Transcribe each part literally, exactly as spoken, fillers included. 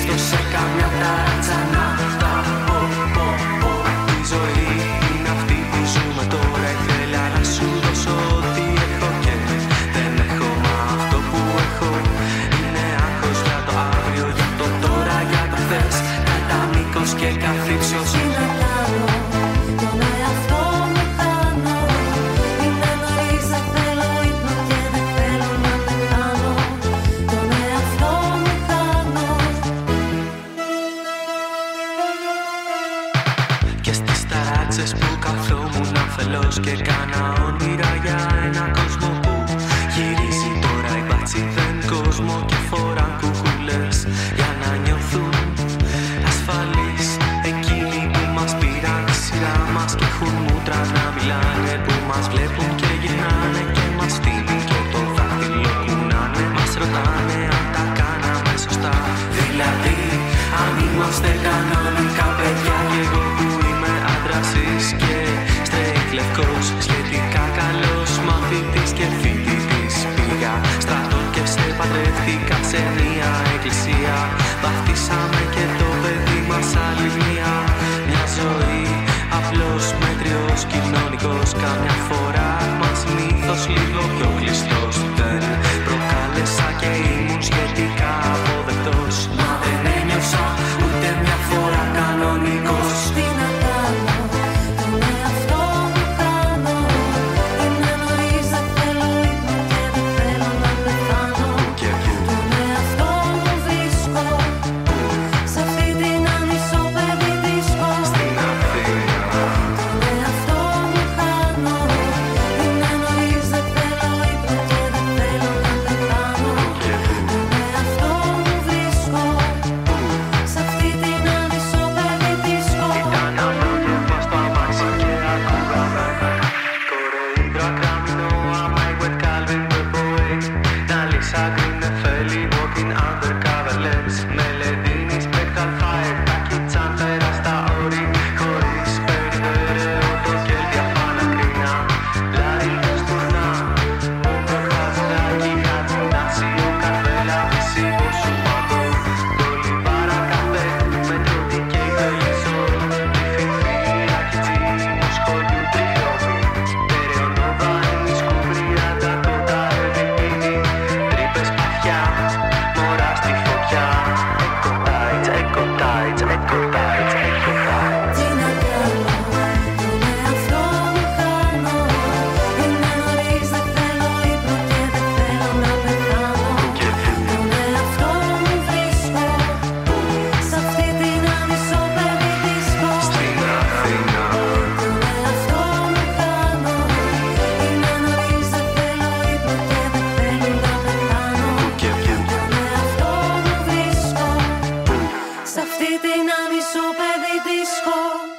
Έστω σε καμιά τάρτσα να τα πω, πω, πω. Η ζωή είναι αυτή που ζούμε τώρα. Ήθελα να σου δώσω ό,τι έχω και δεν έχω. Μα αυτό που έχω είναι άγχος για το αύριο, για το τώρα, για το χθες. Κατά μήκος και καθήψιος είναι άλλο. Τον εαυτό μου χάνω. Είναι νωρίς, δεν θέλω ύπνο και δεν θέλω να πεθάνω. Τον εαυτό μου χάνω. Και στις ταράτσες που καθόμουν αφελώς και κάνα όνειρα για ένα κόσμο που γυρίζει τώρα. Οι μπάτσοι δεν κόσμο και φοράν κουκουλές για να νιώθουν ασφαλείς. Εκείνοι που μας πήραν τη σειρά μας και έχουν μούτρα να μιλάνε, που μας βλέπουν και γυρνάνε και μας στείλουν και το δάχτυλο κουνάνε. Μας ρωτάνε αν τα κάναμε σωστά, δηλαδή αν είμαστε κανονικά παιδιά. Κι εγώ που είμαι άντρας και straight λευκός, σχετικά καλός μαθητής και φοιτητής, πήγα στρατό και σε παντρεύτηκα σε μια εκκλησία. Βαφτίσαμε και το παιδί μας άλλη μία. Μια ζωή απλός μέτριος κοινωνικός, καμιά φορά μας μύθος λίγο πιο κλειστός. Δεν προκάλεσα και ήμουν σχετικά αποδεκτός, μα δεν ένιωσα ούτε μια φορά κανονικός. Τι να κάνω, τον εαυτό μου χάνω. Είναι νωρίς, δεν θέλω ύπνο και δεν θέλω να πεθάνω. Τον εαυτό μου βρίσκω σε αυτή την ανισόπεδη δίσκο. Στην Αθήνα. Τον εαυτό μου χάνω. Είναι νωρίς, δεν θέλω ύπνο και δεν θέλω να πεθάνω. Τον εαυτό μου βρίσκω σε αυτή την ανισόπεδη δίσκο. Ήταν ανώτερο στο αμάξι και ακούγαμε κορεϊδρό ακράμινο. I went Calvin the boy. Να λύσα green Nefeli walking undercover lens. Μελεδίνη spectral fire, τάκι τσάντερα στα όρη. Χωρίς περιβεραίο το κέλ διαφάνα κρίνα. Λάρι το στουρνά, όγκο χαστάκι χατζινάσιο. Καρβέλα μισή σου παντό. Μπολιβάρα καφέ, μετρούτη και η τελεισό. Τριφυφύρα κιτσίνη μου σχολιού τριώμη. Τερεονόβα είναι σκουμπρία τα κοντά ελπίνη. Τρύπες παθιά, μωρά στη φωτιά. Εκοτάιτς, εκοτάιτς, εκοτάιτς, εκοτάιτς. Τι να κάνω, τον εαυτό μου χάνω. Είναι νωρίς, δεν θέλω ύπνο και δεν θέλω να πεθάνω. Τον εαυτό μου βρίσκω σε αυτή την ανισόπεδη δίσκο. Στην Αθήνα. Τον εαυτό μου χάνω. Είναι νωρίς, δεν θέλω ύπνο και δεν θέλω να πεθάνω. Τον εαυτό μου βρίσκω σε αυτή την ανισόπεδη δίσκο.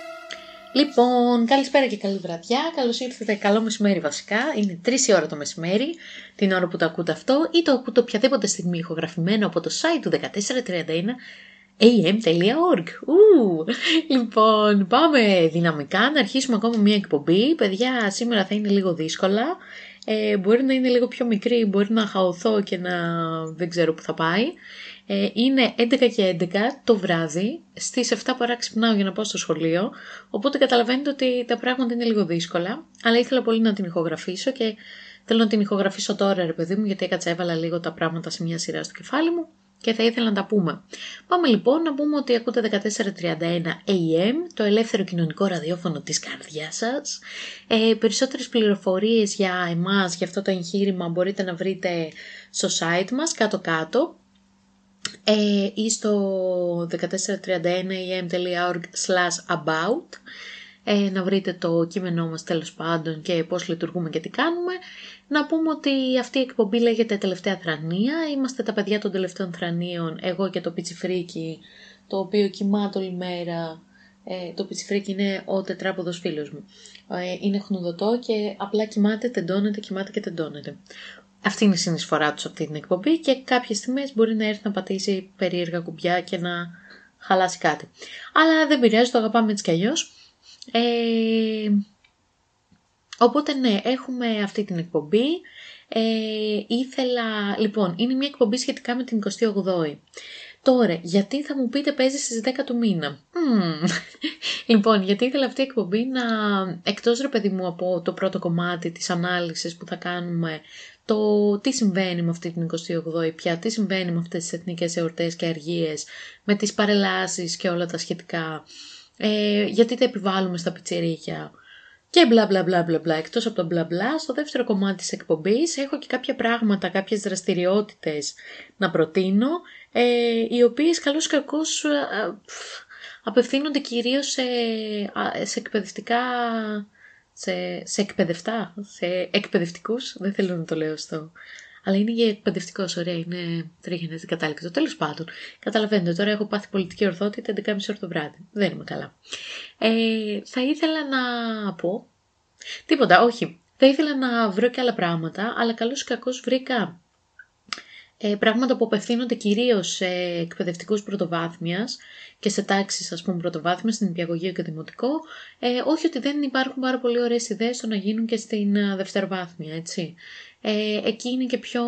Λοιπόν, καλησπέρα και καλή βραδιά. Καλώς ήρθατε, καλό μεσημέρι βασικά. Είναι τρεις η ώρα το μεσημέρι, την ώρα που το ακούτε αυτό, ή το ακούτε οποιαδήποτε στιγμή ηχογραφημένο από το site του δεκατέσσερα τριάντα ένα έι εμ τελεία org. Ου, λοιπόν, πάμε δυναμικά να αρχίσουμε ακόμα μια εκπομπή. Παιδιά, σήμερα θα είναι λίγο δύσκολα. Ε, μπορεί να είναι λίγο πιο μικρή, μπορεί να χαωθώ και να δεν ξέρω που θα πάει. Ε, είναι έντεκα και έντεκα το βράδυ, στις επτά παρά ξυπνάω για να πάω στο σχολείο, οπότε καταλαβαίνετε ότι τα πράγματα είναι λίγο δύσκολα, αλλά ήθελα πολύ να την ηχογραφήσω και θέλω να την ηχογραφήσω τώρα ρε παιδί μου, γιατί έκατσα έβαλα λίγο τα πράγματα σε μια σειρά στο κεφάλι μου και θα ήθελα να τα πούμε. Πάμε λοιπόν να πούμε ότι ακούτε δεκατέσσερα τριάντα ένα έι εμ, το ελεύθερο κοινωνικό ραδιόφωνο της καρδιάς σας. Ε, περισσότερες πληροφορίες για εμάς, για αυτό το εγχείρημα μπορείτε να βρείτε στο site μας κάτω-κάτω. Ε, ή στο δεκατέσσερα τριάντα ένα έι εμ τελεία org slash about ε, να βρείτε το κείμενό μας τέλος πάντων και πώς λειτουργούμε και τι κάνουμε. Να πούμε ότι αυτή η εκπομπή λέγεται Τελευταία Θρανία. Είμαστε τα παιδιά των τελευταίων θρανίων, εγώ και το πιτσιφρίκι, το οποίο κοιμάται όλη μέρα. Ε, το πιτσιφρίκι είναι ο τετράποδος φίλος μου. Ε, είναι χνουδωτό και απλά κοιμάται, τεντώνεται, κοιμάται και τεντώνεται. Αυτή είναι η συνεισφορά του σε αυτή την εκπομπή και κάποιες στιγμές μπορεί να έρθει να πατήσει περίεργα κουμπιά και να χαλάσει κάτι. Αλλά δεν πειράζει, το αγαπάμε έτσι κι αλλιώς. Ε, οπότε ναι, έχουμε αυτή την εκπομπή. Ε, ήθελα, λοιπόν, είναι μια εκπομπή σχετικά με την εικοστή όγδοη. Τώρα, γιατί θα μου πείτε παίζει στις δέκα του μήνα. Mm. Λοιπόν, γιατί ήθελα αυτή η εκπομπή να, εκτός ρε παιδί μου από το πρώτο κομμάτι της ανάλυσης που θα κάνουμε, το τι συμβαίνει με αυτή την εικοστή όγδοη πια, τι συμβαίνει με αυτές τις εθνικές εορτές και αργίες, με τις παρελάσεις και όλα τα σχετικά, ε, γιατί τα επιβάλλουμε στα πιτσιρίκια και μπλα μπλα μπλα μπλα μπλα. Εκτός από το μπλα μπλα, στο δεύτερο κομμάτι της εκπομπής έχω και κάποια πράγματα, κάποιες δραστηριότητες να προτείνω, ε, οι οποίες καλώς ή κακώς ε, απευθύνονται κυρίως σε, σε εκπαιδευτικά, σε, σε εκπαιδευτά, σε εκπαιδευτικούς, δεν θέλω να το λέω στο, αλλά είναι για εκπαιδευτικός, ωραία, είναι τρίγενες κατάληκτο. Τέλος πάντων, καταλαβαίνετε, τώρα έχω πάθει πολιτική ορθότητα έντεκα και μισή ώρα το βράδυ, δεν είμαι καλά. Ε, θα ήθελα να πω, τίποτα, όχι, θα ήθελα να βρω και άλλα πράγματα, αλλά καλώς ή κακώς βρήκα Ε, πράγματα που απευθύνονται κυρίως σε εκπαιδευτικούς πρωτοβάθμιας και σε τάξεις, ας πούμε, πρωτοβάθμιας, στην νηπιαγωγείο και δημοτικό. Ε, όχι ότι δεν υπάρχουν πάρα πολύ ωραίες ιδέες στο να γίνουν και στην uh, δευτεροβάθμια, έτσι. Ε, εκεί είναι και πιο,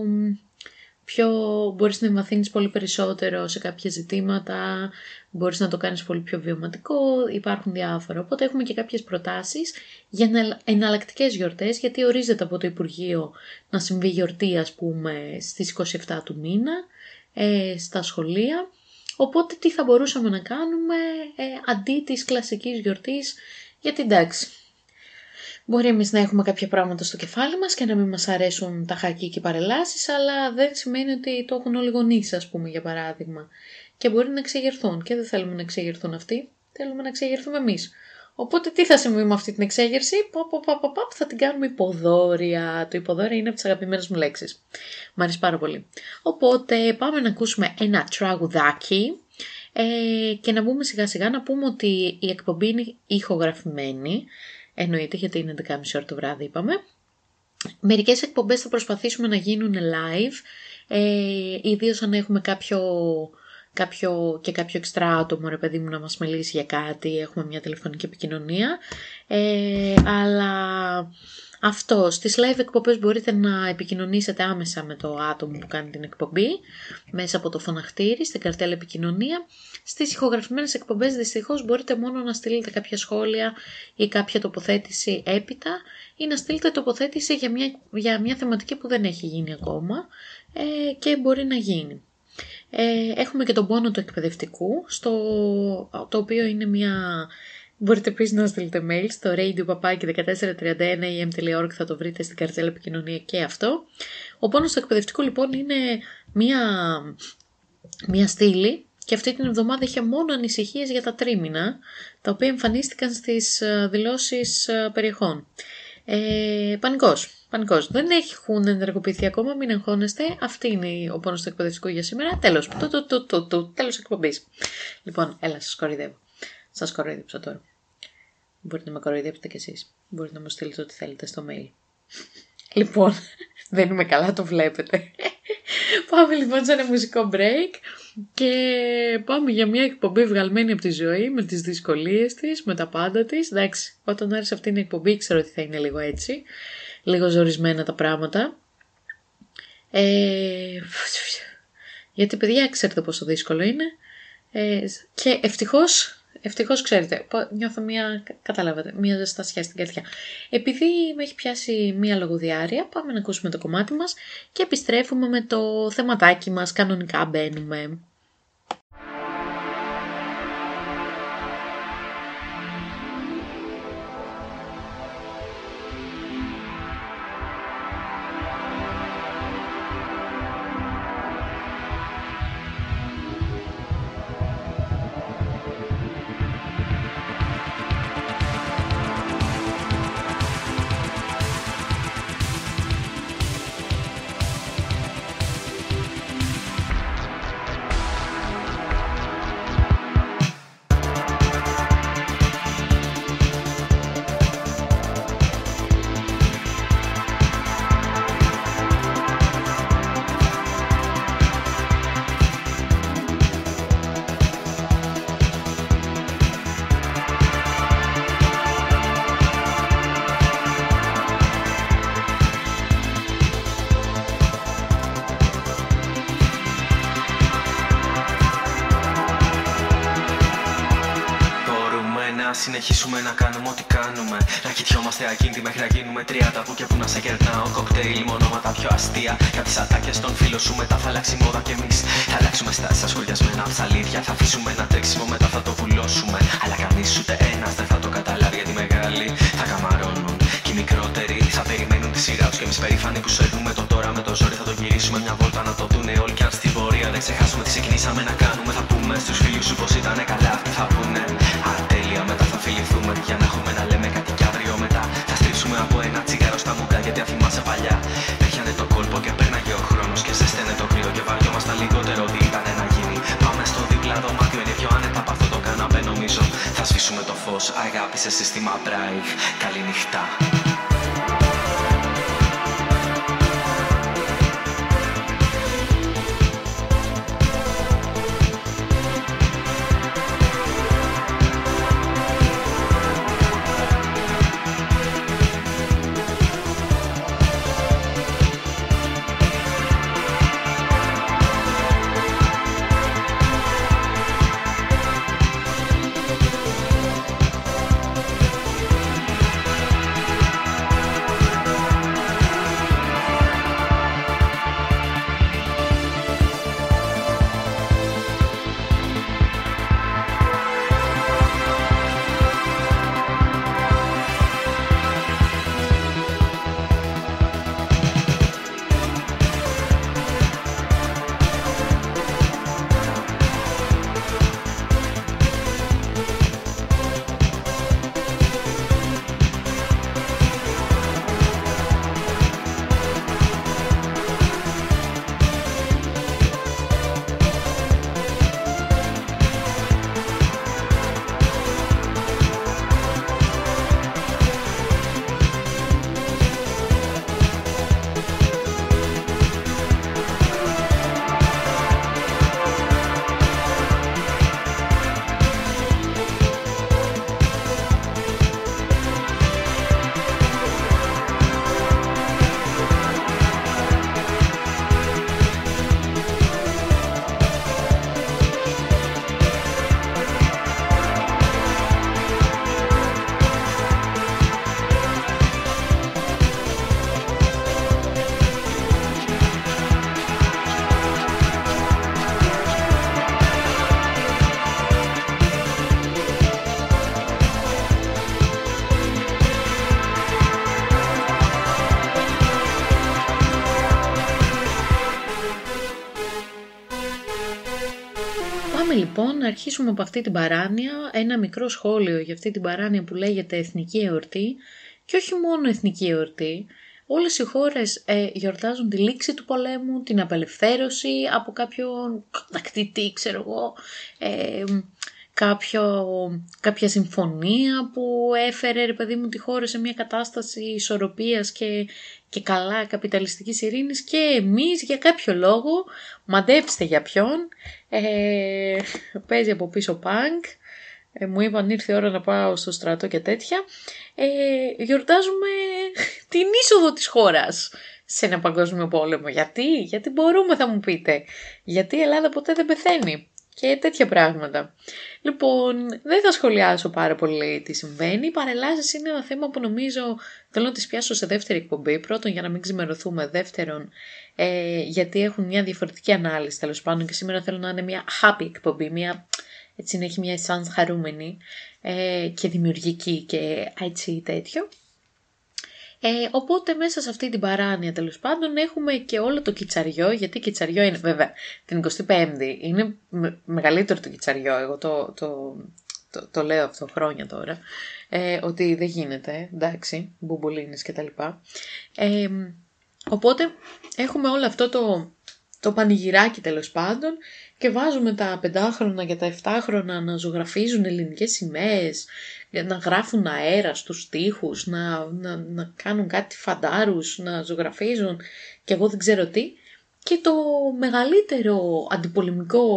πιο... μπορείς να εμβαθύνεις πολύ περισσότερο σε κάποια ζητήματα, μπορείς να το κάνεις πολύ πιο βιωματικό, υπάρχουν διάφορα. Οπότε έχουμε και κάποιες προτάσεις για εναλλακτικές γιορτές, γιατί ορίζεται από το Υπουργείο να συμβεί γιορτή, ας πούμε, στις είκοσι επτά του μήνα, ε, στα σχολεία. Οπότε τι θα μπορούσαμε να κάνουμε ε, αντί της κλασικής γιορτής, γιατί εντάξει, μπορεί εμείς να έχουμε κάποια πράγματα στο κεφάλι μας και να μην μας αρέσουν τα χακί και οι παρελάσεις, αλλά δεν σημαίνει ότι το έχουν όλοι οι γονείς, ας πούμε, για παράδειγμα. Και μπορεί να εξεγερθούν και δεν θέλουμε να εξεγερθούν αυτοί, θέλουμε να εξεγερθούμε εμείς. Οπότε τι θα συμβεί με αυτή την εξέγερση, πα, πα, πα, πα, πα, θα την κάνουμε υποδόρια. Το υποδόρια είναι από τις αγαπημένες μου λέξεις. Μ' αρέσει πάρα πολύ. Οπότε πάμε να ακούσουμε ένα τραγουδάκι ε, και να μπούμε σιγά σιγά, να πούμε ότι η εκπομπή είναι ηχογραφημένη. Εννοείται, γιατί είναι έντεκα και μισή ώρα το βράδυ, είπαμε. Μερικές εκπομπές θα προσπαθήσουμε να γίνουν live, ε, ιδίως αν έχουμε κάποιο, κάποιο και κάποιο εξτρά άτομο, ρε παιδί μου, να μας μιλήσει για κάτι, έχουμε μια τηλεφωνική επικοινωνία. Ε, αλλά αυτό, στις live εκπομπές μπορείτε να επικοινωνήσετε άμεσα με το άτομο που κάνει την εκπομπή, μέσα από το φωναχτήρι, στην καρτέλα επικοινωνία. Στις ηχογραφημένες εκπομπές δυστυχώς μπορείτε μόνο να στείλετε κάποια σχόλια ή κάποια τοποθέτηση έπειτα, ή να στείλετε τοποθέτηση για μια, για μια θεματική που δεν έχει γίνει ακόμα ε, και μπορεί να γίνει. Ε, έχουμε και τον πόνο του εκπαιδευτικού, στο, το οποίο είναι μια... Μπορείτε επίσης να στείλετε mail στο radio παπάκι δεκατέσσερα τριάντα ένα e m τελεία org, θα το βρείτε στην καρτέλα επικοινωνία και αυτό. Ο πόνος του εκπαιδευτικού λοιπόν είναι μια, μια στήλη, και αυτή την εβδομάδα είχε μόνο ανησυχίες για τα τρίμηνα, τα οποία εμφανίστηκαν στις δηλώσεις περιεχών. Ε, πανικός, πανικός. Δεν έχουν ενεργοποιηθεί ακόμα, μην εγχώνεστε. Αυτή είναι ο πόνος του εκπαιδευτικού για σήμερα. Τέλος, του, του, του, του, του, τέλος εκπομπής. Λοιπόν, έλα, σας κοροϊδεύω. Σας κοροϊδεύσα τώρα. Μπορείτε να με κοροϊδέψετε κι εσείς. Μπορείτε να μου στείλετε ό,τι θέλετε στο mail. Λοιπόν, δεν είμαι καλά, το βλέπετε. Πάμε λοιπόν σε ένα μουσικό break και πάμε για μια εκπομπή βγαλμένη από τη ζωή, με τις δυσκολίες της, με τα πάντα της. Εντάξει, όταν άρχισε αυτή την εκπομπή ξέρω ότι θα είναι λίγο έτσι, λίγο ζορισμένα τα πράγματα. Ε, γιατί παιδιά ξέρετε πόσο δύσκολο είναι ε, και ευτυχώς... Ευτυχώς ξέρετε, νιώθω μια, καταλάβατε, μια ζεστασιά στην καρδιά. Επειδή με έχει πιάσει μια λογοδιάρεια, πάμε να ακούσουμε το κομμάτι μας και επιστρέφουμε με το θεματάκι μας, κανονικά μπαίνουμε. συνεχίσουμε να κάνουμε ό,τι κάνουμε. Να κοιτιόμαστε ακίνητοι μέχρι να γίνουμε τριάντα. Που και που να σε κερνάω, κοκτέιλ, μονόματα πιο αστεία. Για τις ατάκες των φίλων σου μετά θα αλλάξει μόδα κι εμείς. Θα αλλάξουμε στάσεις στα σχολιασμένα ψαλίδια. Θα αφήσουμε ένα τρέξιμο, μετά θα το βουλώσουμε. Αλλά κανείς ούτε ένας δεν θα το καταλάβει, γιατί οι μεγάλοι θα καμαρώνουν και οι μικρότεροι θα περιμένουν τη σειρά τους. Και εμείς περήφανοι που σέρνουμε το τώρα με το ζόρι θα το γυρίσουμε μια βόλτα να το δούνε όλοι. Κι αν στην πορεία δεν ξεχάσουμε τι ξεκινήσαμε να κάνουμε, θα πούμε στους φίλους σου πως ήτανε καλά. Αυτοί θα πούνε ατέλεια, μετά θα φιληθούμε για να έχουμε να λέμε κάτι κι αύριο μετά. Θα στρίψουμε από ένα τσιγάρο στα μούγκα, γιατί αν θυμάσαι παλιά έχανε το κόλπο και πέρναγε ο χρόνος και ζέστενε το κρύο και βαριόμασταν λιγότερο τι ήτανε να γίνει. Πάμε στο δίπλα δωμάτιο, είναι πιο άνετα από αυτό το καναπέ νομίζω. Θα σβήσουμε το φως, αγάπη σε σύστημα Braille. Καληνυχτά. Λοιπόν, να αρχίσουμε από αυτή την παράνοια, ένα μικρό σχόλιο για αυτή την παράνοια που λέγεται εθνική εορτή και όχι μόνο εθνική εορτή. Όλες οι χώρες ε, γιορτάζουν τη λήξη του πολέμου, την απελευθέρωση από κάποιον κατακτητή, ξέρω εγώ, ε, κάποιο, κάποια συμφωνία που έφερε ρε παιδί μου τη χώρα σε μια κατάσταση ισορροπίας και, και καλά καπιταλιστικής ειρήνης και εμείς για κάποιο λόγο, μαντέψτε για ποιον, ε, παίζει από πίσω πανκ, ε, μου είπαν ήρθε η ώρα να πάω στο στρατό και τέτοια, ε, γιορτάζουμε την είσοδο της χώρας σε ένα παγκόσμιο πόλεμο. Γιατί, γιατί μπορούμε θα μου πείτε, γιατί η Ελλάδα ποτέ δεν πεθαίνει. Και τέτοια πράγματα. Λοιπόν, δεν θα σχολιάσω πάρα πολύ τι συμβαίνει. Οι παρελάσεις είναι ένα θέμα που νομίζω θέλω να τις πιάσω σε δεύτερη εκπομπή. Πρώτον, για να μην ξημερωθούμε. Δεύτερον, ε, γιατί έχουν μια διαφορετική ανάλυση τέλος πάντων. Και σήμερα θέλω να είναι μια happy εκπομπή. Μια, έτσι να έχει μια essence χαρούμενη ε, και δημιουργική και έτσι τέτοιο. Ε, οπότε μέσα σε αυτή την παράνοια τέλος πάντων έχουμε και όλο το κιτσαριό, γιατί κιτσαριό είναι βέβαια την εικοστή πέμπτη, είναι με, μεγαλύτερο το κιτσαριό, εγώ το, το, το, το λέω αυτό χρόνια τώρα, ε, ότι δεν γίνεται, εντάξει, μπουμπουλίνες και τα λοιπά. Ε, οπότε έχουμε όλο αυτό το, το πανηγυράκι τέλος πάντων και βάζουμε τα πεντάχρονα και τα εφτάχρονα να ζωγραφίζουν ελληνικές σημαίες, να γράφουν αέρα στους τοίχους, να, να, να κάνουν κάτι φαντάρους, να ζωγραφίζουν και εγώ δεν ξέρω τι. Και το μεγαλύτερο αντιπολεμικό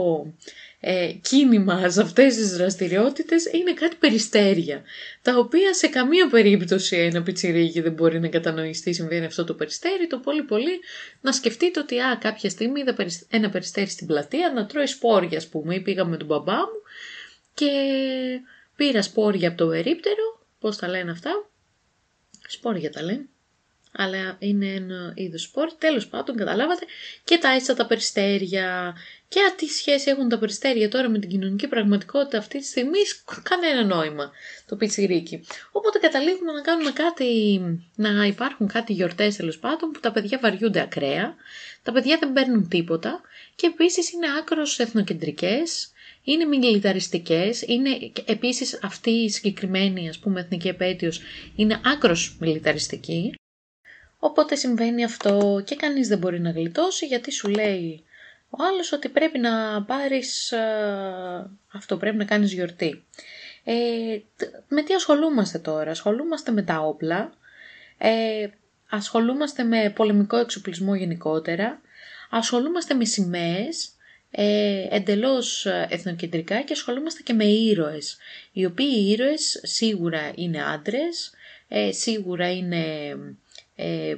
ε, κίνημα σε αυτές τις δραστηριότητες είναι κάτι περιστέρια, τα οποία σε καμία περίπτωση ένα πιτσιρίκι δεν μπορεί να κατανοήσει τι συμβαίνει αυτό το περιστέρι, το πολύ πολύ να σκεφτείτε ότι α, κάποια στιγμή είδα ένα περιστέρι στην πλατεία να τρώει σπόρια, ας πούμε, ή πήγαμε με τον μπαμπά μου και Πήρα σπόρια από το περίπτερο, πώς τα λένε αυτά, σπόρια τα λένε, αλλά είναι ένα είδος σπόρ, τέλος πάντων καταλάβατε, και τα έστσα τα περιστέρια. Και τι σχέση έχουν τα περιστέρια τώρα με την κοινωνική πραγματικότητα αυτή τη στιγμή, κανένα νόημα το πιτσιρίκι. Οπότε καταλήγουμε να κάνουμε κάτι, να υπάρχουν κάτι γιορτές τέλος πάντων που τα παιδιά βαριούνται ακραία, τα παιδιά δεν παίρνουν τίποτα και επίσης είναι άκρως εθνοκεντρικές, είναι μιλιταριστικές, είναι επίσης αυτή η συγκεκριμένη, ας πούμε, εθνική επέτειος είναι άκρως μιλιταριστική. Οπότε συμβαίνει αυτό και κανείς δεν μπορεί να γλιτώσει, γιατί σου λέει ο άλλος ότι πρέπει να πάρεις α, αυτό, πρέπει να κάνεις γιορτή. Ε, με τι ασχολούμαστε τώρα? Ασχολούμαστε με τα όπλα, ε, ασχολούμαστε με πολεμικό εξοπλισμό γενικότερα, ασχολούμαστε με σημαίες, ε, εντελώς εθνοκεντρικά, και ασχολούμαστε και με ήρωες, οι οποίοι οι ήρωες σίγουρα είναι άντρες, ε, σίγουρα είναι ε,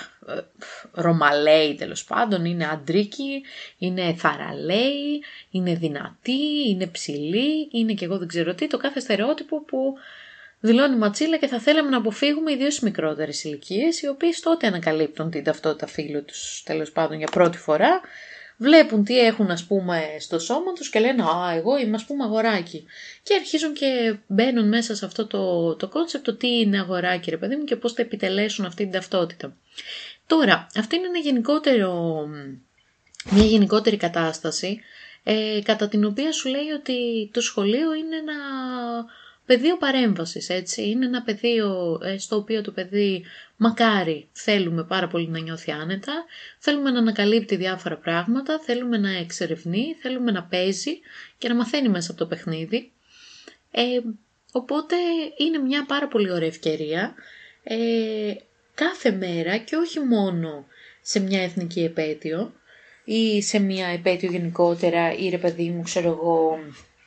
ρωμαλαίοι τέλος πάντων, είναι αντρίκοι, είναι θαραλέοι, είναι δυνατοί, είναι ψηλοί, είναι και εγώ δεν ξέρω τι, το κάθε στερεότυπο που δηλώνει ματσίλα και θα θέλαμε να αποφύγουμε, ιδίως στις μικρότερες ηλικίες, οι οποίες τότε ανακαλύπτουν την ταυτότητα φίλου τους τέλος πάντων για πρώτη φορά. Βλέπουν τι έχουν, ας πούμε, στο σώμα τους και λένε «Α, εγώ είμαι, ας πούμε, αγοράκι». Και αρχίζουν και μπαίνουν μέσα σε αυτό το, το concept, το τι είναι αγοράκι, ρε παιδί μου, και πώς θα επιτελέσουν αυτή την ταυτότητα. Τώρα, αυτή είναι ένα γενικότερο, μια γενικότερη κατάσταση, ε, κατά την οποία σου λέει ότι το σχολείο είναι ένα πεδίο παρέμβασης, έτσι. Είναι ένα πεδίο ε, στο οποίο το παιδί μακάρι θέλουμε πάρα πολύ να νιώθει άνετα, θέλουμε να ανακαλύπτει διάφορα πράγματα, θέλουμε να εξερευνεί, θέλουμε να παίζει και να μαθαίνει μέσα από το παιχνίδι. Ε, οπότε είναι μια πάρα πολύ ωραία ευκαιρία ε, κάθε μέρα, και όχι μόνο σε μια εθνική επέτειο ή σε μια επέτειο γενικότερα, ή ρε παιδί μου, ξέρω εγώ,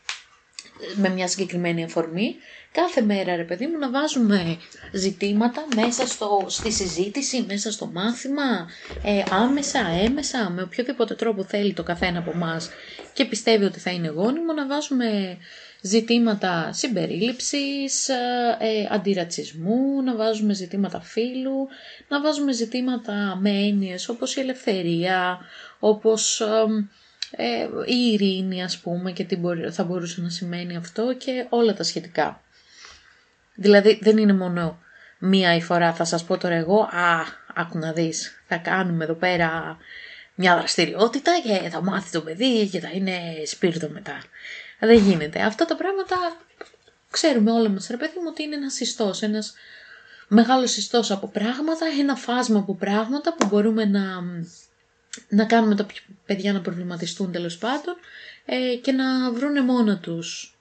με μια συγκεκριμένη αφορμή, κάθε μέρα, ρε παιδί μου, να βάζουμε ζητήματα μέσα στο, στη συζήτηση, μέσα στο μάθημα, ε, άμεσα, έμεσα, με οποιοδήποτε τρόπο θέλει το καθένα από εμάς και πιστεύει ότι θα είναι γόνιμο, να βάζουμε ζητήματα συμπερίληψης, ε, αντιρατσισμού, να βάζουμε ζητήματα φύλου, να βάζουμε ζητήματα με έννοιες όπως η ελευθερία, όπως ε, η ειρήνη, ας πούμε, και τι μπορεί, θα μπορούσε να σημαίνει αυτό και όλα τα σχετικά. Δηλαδή δεν είναι μόνο μία η φορά, θα σας πω τώρα εγώ, α, άκου να δεις, θα κάνουμε εδώ πέρα μια δραστηριότητα και θα μάθει το παιδί και θα είναι σπίρτο μετά. Δεν γίνεται. Αυτά τα πράγματα ξέρουμε όλα μας, ρε παιδί μου, ότι είναι ένας ιστός, ένας μεγάλος ιστός από πράγματα, ένα φάσμα από πράγματα που μπορούμε να, να κάνουμε τα παιδιά να προβληματιστούν τέλος πάντων ε, και να βρούνε μόνα τους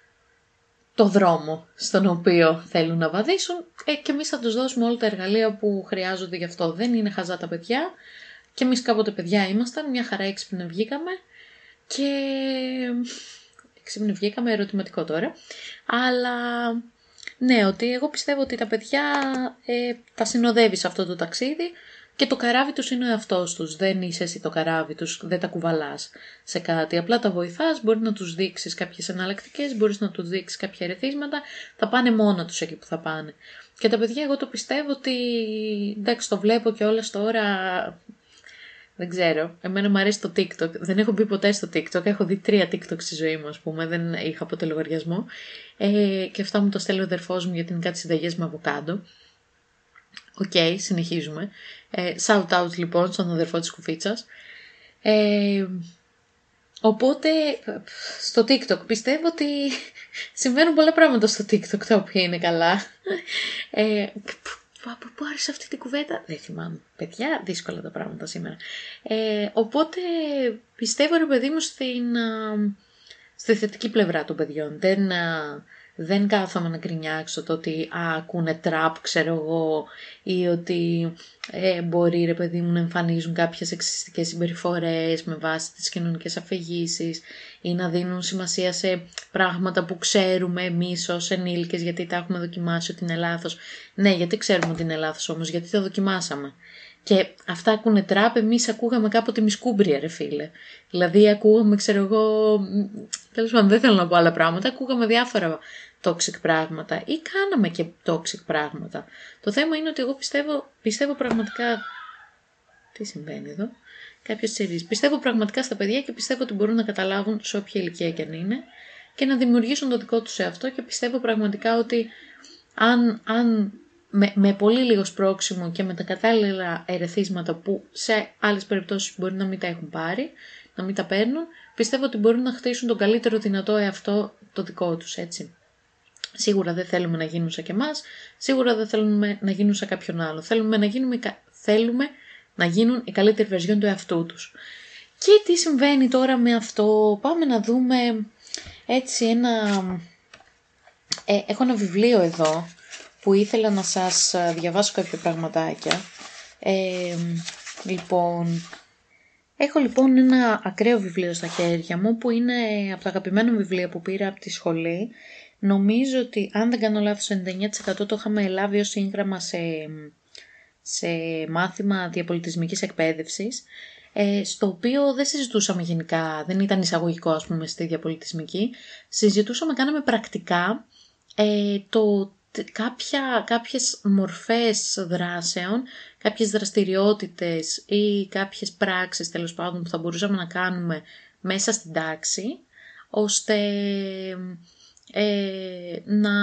το δρόμο στον οποίο θέλουν να βαδίσουν ε, και εμείς θα τους δώσουμε όλα τα εργαλεία που χρειάζονται γι' αυτό. Δεν είναι χαζά τα παιδιά και εμείς κάποτε παιδιά ήμασταν, μια χαρά έξυπνα βγήκαμε και... Ξύπνη βγήκαμε, ερωτηματικό τώρα. Αλλά ναι, ότι εγώ πιστεύω ότι τα παιδιά ε, τα συνοδεύει σε αυτό το ταξίδι και το καράβι τους είναι ο εαυτός τους. Δεν είσαι εσύ το καράβι τους, δεν τα κουβαλάς σε κάτι. Απλά τα βοηθάς, μπορεί να τους δείξεις κάποιες εναλλακτικές, μπορείς να τους δείξεις κάποια ερεθίσματα, θα πάνε μόνα τους εκεί που θα πάνε. Και τα παιδιά, εγώ το πιστεύω ότι, εντάξει, το βλέπω και όλα τώρα... Δεν ξέρω. Εμένα μου αρέσει το TikTok. Δεν έχω μπει ποτέ στο TikTok. Έχω δει τρία TikTok στη ζωή μου, ας πούμε. Δεν είχα ποτέ λογαριασμό. Ε, και αυτά μου το στέλνει ο αδερφός μου γιατί είναι κάτι συνταγές με αβοκάντο. Οκ, okay, συνεχίζουμε. Ε, shout out λοιπόν στον αδερφό της Κουφίτσας. Ε, οπότε στο TikTok πιστεύω ότι συμβαίνουν πολλά πράγματα στο TikTok τα οποία είναι καλά. Ε, Από πού άρεσε αυτή την κουβέντα, δεν θυμάμαι. Παιδιά, δύσκολα τα πράγματα σήμερα. Ε, οπότε πιστεύω, ρε παιδί μου, στην, α, στη θετική πλευρά των παιδιών. Δεν, α, δεν κάθομαι να γκρινιάξω το ότι α, ακούνε τραπ, ξέρω εγώ, ή ότι ε, μπορεί, ρε παιδί μου, να εμφανίζουν κάποιες σεξιστικές συμπεριφορές με βάση τις κοινωνικές αφηγήσεις ή να δίνουν σημασία σε πράγματα που ξέρουμε εμείς ως ενήλικες γιατί τα έχουμε δοκιμάσει ότι είναι λάθος. Ναι, γιατί ξέρουμε ότι είναι λάθος όμως, γιατί το δοκιμάσαμε. Και αυτά ακούνε τραπ, εμείς ακούγαμε κάποτε μισκούμπρια ρε φίλε. Δηλαδή ακούγαμε, ξέρω εγώ, τέλος πάντων δεν θέλω να πω άλλα πράγματα, ακούγαμε διάφορα toxic πράγματα ή κάναμε και toxic πράγματα. Το θέμα είναι ότι εγώ πιστεύω, πιστεύω πραγματικά... Τι συμβαίνει εδώ? Κάποιος τσιρίζει. Πιστεύω πραγματικά στα παιδιά και πιστεύω ότι μπορούν να καταλάβουν σε όποια ηλικία και αν είναι και να δημιουργήσουν το δικό τους εαυτό και πιστεύω πραγματικά ότι αν... αν Με, με πολύ λίγο σπρώξιμο και με τα κατάλληλα ερεθίσματα που σε άλλες περιπτώσεις μπορεί να μην τα έχουν πάρει, να μην τα παίρνουν, πιστεύω ότι μπορούν να χτίσουν τον καλύτερο δυνατό εαυτό το δικό τους, έτσι. Σίγουρα δεν θέλουμε να γίνουν σαν και εμάς, σίγουρα δεν θέλουμε να γίνουν σαν κάποιον άλλο. Θέλουμε να, γίνουμε, θέλουμε να γίνουν η καλύτερη βερζιόν του εαυτού τους. Και τι συμβαίνει τώρα με αυτό? Πάμε να δούμε έτσι ένα... Ε, έχω ένα βιβλίο εδώ που ήθελα να σας διαβάσω κάποια πραγματάκια. Ε, λοιπόν, έχω λοιπόν ένα ακραίο βιβλίο στα χέρια μου που είναι από τα αγαπημένα βιβλία που πήρα από τη σχολή. Νομίζω ότι αν δεν κάνω λάθος ενενήντα εννέα τοις εκατό το είχαμε λάβει ως σύγγραμμα σε, σε μάθημα διαπολιτισμικής εκπαίδευσης, ε, στο οποίο δεν συζητούσαμε γενικά, δεν ήταν εισαγωγικό ας πούμε στη διαπολιτισμική, συζητούσαμε, κάναμε πρακτικά ε, το Κάποια, κάποιες μορφές δράσεων, κάποιες δραστηριότητες ή κάποιες πράξεις τέλος πάντων που θα μπορούσαμε να κάνουμε μέσα στην τάξη, ώστε ε, να...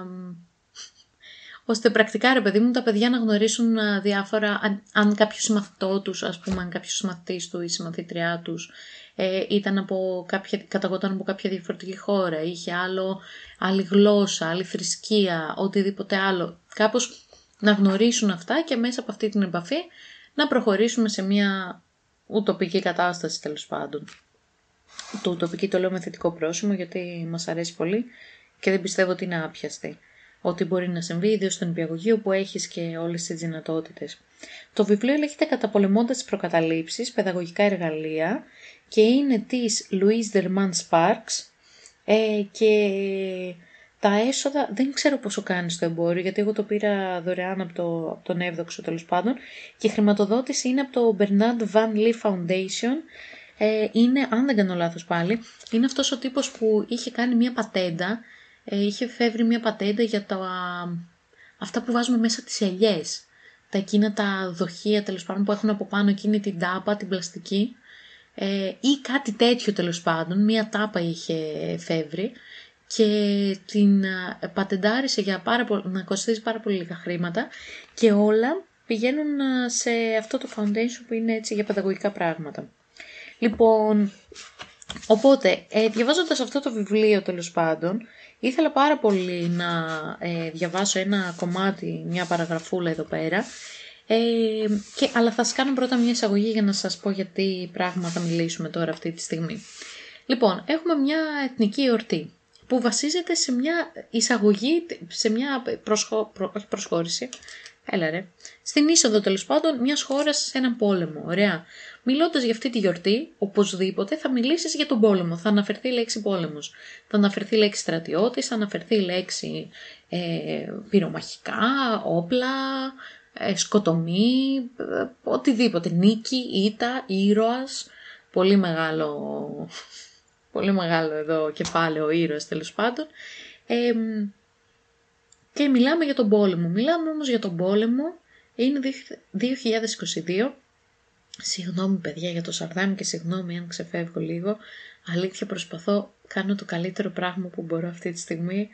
ώστε πρακτικά ρε παιδί μου τα παιδιά να γνωρίσουν διάφορα, αν, αν κάποιο συμμαθητό τους, ας πούμε, αν κάποιος συμμαθητής του ή συμμαθήτριά τους ε, ήταν από κάποια, καταγόταν από κάποια διαφορετική χώρα, είχε άλλο, άλλη γλώσσα, άλλη θρησκεία, οτιδήποτε άλλο. Κάπως να γνωρίσουν αυτά και μέσα από αυτή την επαφή να προχωρήσουμε σε μια ουτοπική κατάσταση τέλος πάντων. Το ουτοπική το λέω με θετικό πρόσημο γιατί μας αρέσει πολύ και δεν πιστεύω ότι είναι άπιαστη. Ότι μπορεί να συμβεί, ιδίως στον νηπιαγωγείο που έχεις και όλες τις δυνατότητες. Το βιβλίο λέγεται «Καταπολεμώντας τις προκαταλήψεις, παιδαγωγικά εργαλεία» και είναι της Louise Derman Sparks ε, και τα έσοδα δεν ξέρω πόσο κάνει στο εμπόριο γιατί εγώ το πήρα δωρεάν από, το, από τον Εύδοξο τέλος πάντων και η χρηματοδότηση είναι από το Bernard Van Lee Foundation. Ε, είναι, αν δεν κάνω λάθος πάλι, είναι αυτός ο τύπος που είχε κάνει μια πατέντα. Είχε φεύγει μια πατέντα για τα, αυτά που βάζουμε μέσα τις ελιές. Τα εκείνα τα δοχεία τέλος πάντων που έχουν από πάνω εκείνη την τάπα, την πλαστική. Ε, ή κάτι τέτοιο τέλος πάντων. Μια τάπα είχε φεύγει και την πατεντάρισε για πάρα πολύ, να κοστίζει πάρα πολύ λίγα χρήματα. Και όλα πηγαίνουν σε αυτό το foundation που είναι έτσι για παιδαγωγικά πράγματα. Λοιπόν, οπότε ε, διαβάζοντας αυτό το βιβλίο τέλος πάντων, ήθελα πάρα πολύ να ε, διαβάσω ένα κομμάτι, μια παραγραφούλα εδώ πέρα, ε, και, αλλά θα σας κάνω πρώτα μια εισαγωγή για να σας πω γιατί πράγμα θα μιλήσουμε τώρα αυτή τη στιγμή. Λοιπόν, έχουμε μια εθνική εορτή που βασίζεται σε μια εισαγωγή, σε μια προσχω... προ... όχι προσχώρηση, έλα ρε, στην είσοδο τέλος πάντων μιας χώρας σε έναν πόλεμο, ωραία. Μιλώντας για αυτή τη γιορτή, οπωσδήποτε θα μιλήσεις για τον πόλεμο. Θα αναφερθεί η λέξη πόλεμος. Θα αναφερθεί η λέξη στρατιώτης, θα αναφερθεί η λέξη ε, πυρομαχικά, όπλα, ε, σκοτωμή, ε, οτιδήποτε. Νίκη, ήττα, ήρωας. Πολύ μεγάλο, πολύ μεγάλο εδώ κεφάλαιο ήρωας τέλος πάντων. Ε, και μιλάμε για τον πόλεμο. Μιλάμε όμως για τον πόλεμο. Είναι δύο χιλιάδες είκοσι δύο. Συγγνώμη παιδιά για το σαρδάμι και συγγνώμη αν ξεφεύγω λίγο. Αλήθεια προσπαθώ, κάνω το καλύτερο πράγμα που μπορώ αυτή τη στιγμή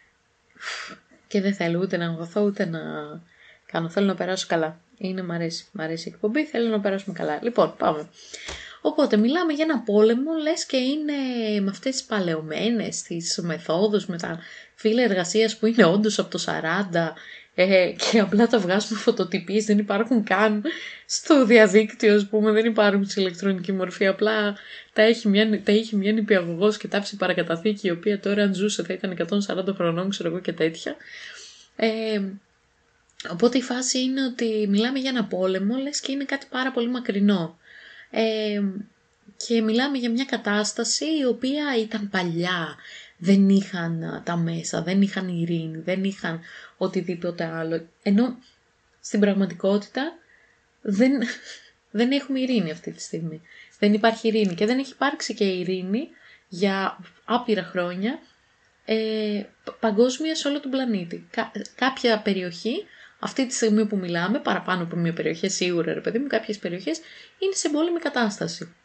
και δεν θέλω ούτε να αγωθώ ούτε να κάνω. Θέλω να περάσω καλά. Είναι, μ' αρέσει, μ' αρέσει η εκπομπή, θέλω να περάσουμε καλά. Λοιπόν, πάμε. Οπότε μιλάμε για ένα πόλεμο, λες και είναι με αυτές τις παλαιωμένες, τις μεθόδους, με τα φύλλα εργασίας που είναι όντως από το σαράντα ε, και απλά τα βγάζουμε φωτοτυπίες, δεν υπάρχουν καν στο διαδίκτυο, ας πούμε, δεν υπάρχουν σε ηλεκτρονική μορφή, απλά τα έχει μια, τα είχε μια νηπιαγωγός και τάψη παρακαταθήκη, η οποία τώρα αν ζούσε θα ήταν εκατόν σαράντα χρονών, ξέρω εγώ και τέτοια. Ε, οπότε η φάση είναι ότι μιλάμε για ένα πόλεμο, λες και είναι κάτι πάρα πολύ μακρινό. Ε, και μιλάμε για μια κατάσταση η οποία ήταν παλιά, δεν είχαν τα μέσα, δεν είχαν ειρήνη, δεν είχαν οτιδήποτε άλλο. Ενώ στην πραγματικότητα δεν, δεν έχουμε ειρήνη αυτή τη στιγμή. Δεν υπάρχει ειρήνη και δεν έχει υπάρξει και ειρήνη για άπειρα χρόνια ε, παγκόσμια σε όλο τον πλανήτη. Κά, κάποια περιοχή, αυτή τη στιγμή που μιλάμε, παραπάνω από μια περιοχή σίγουρα ρε παιδί μου, κάποιες περιοχές είναι σε πόλεμη κατάσταση.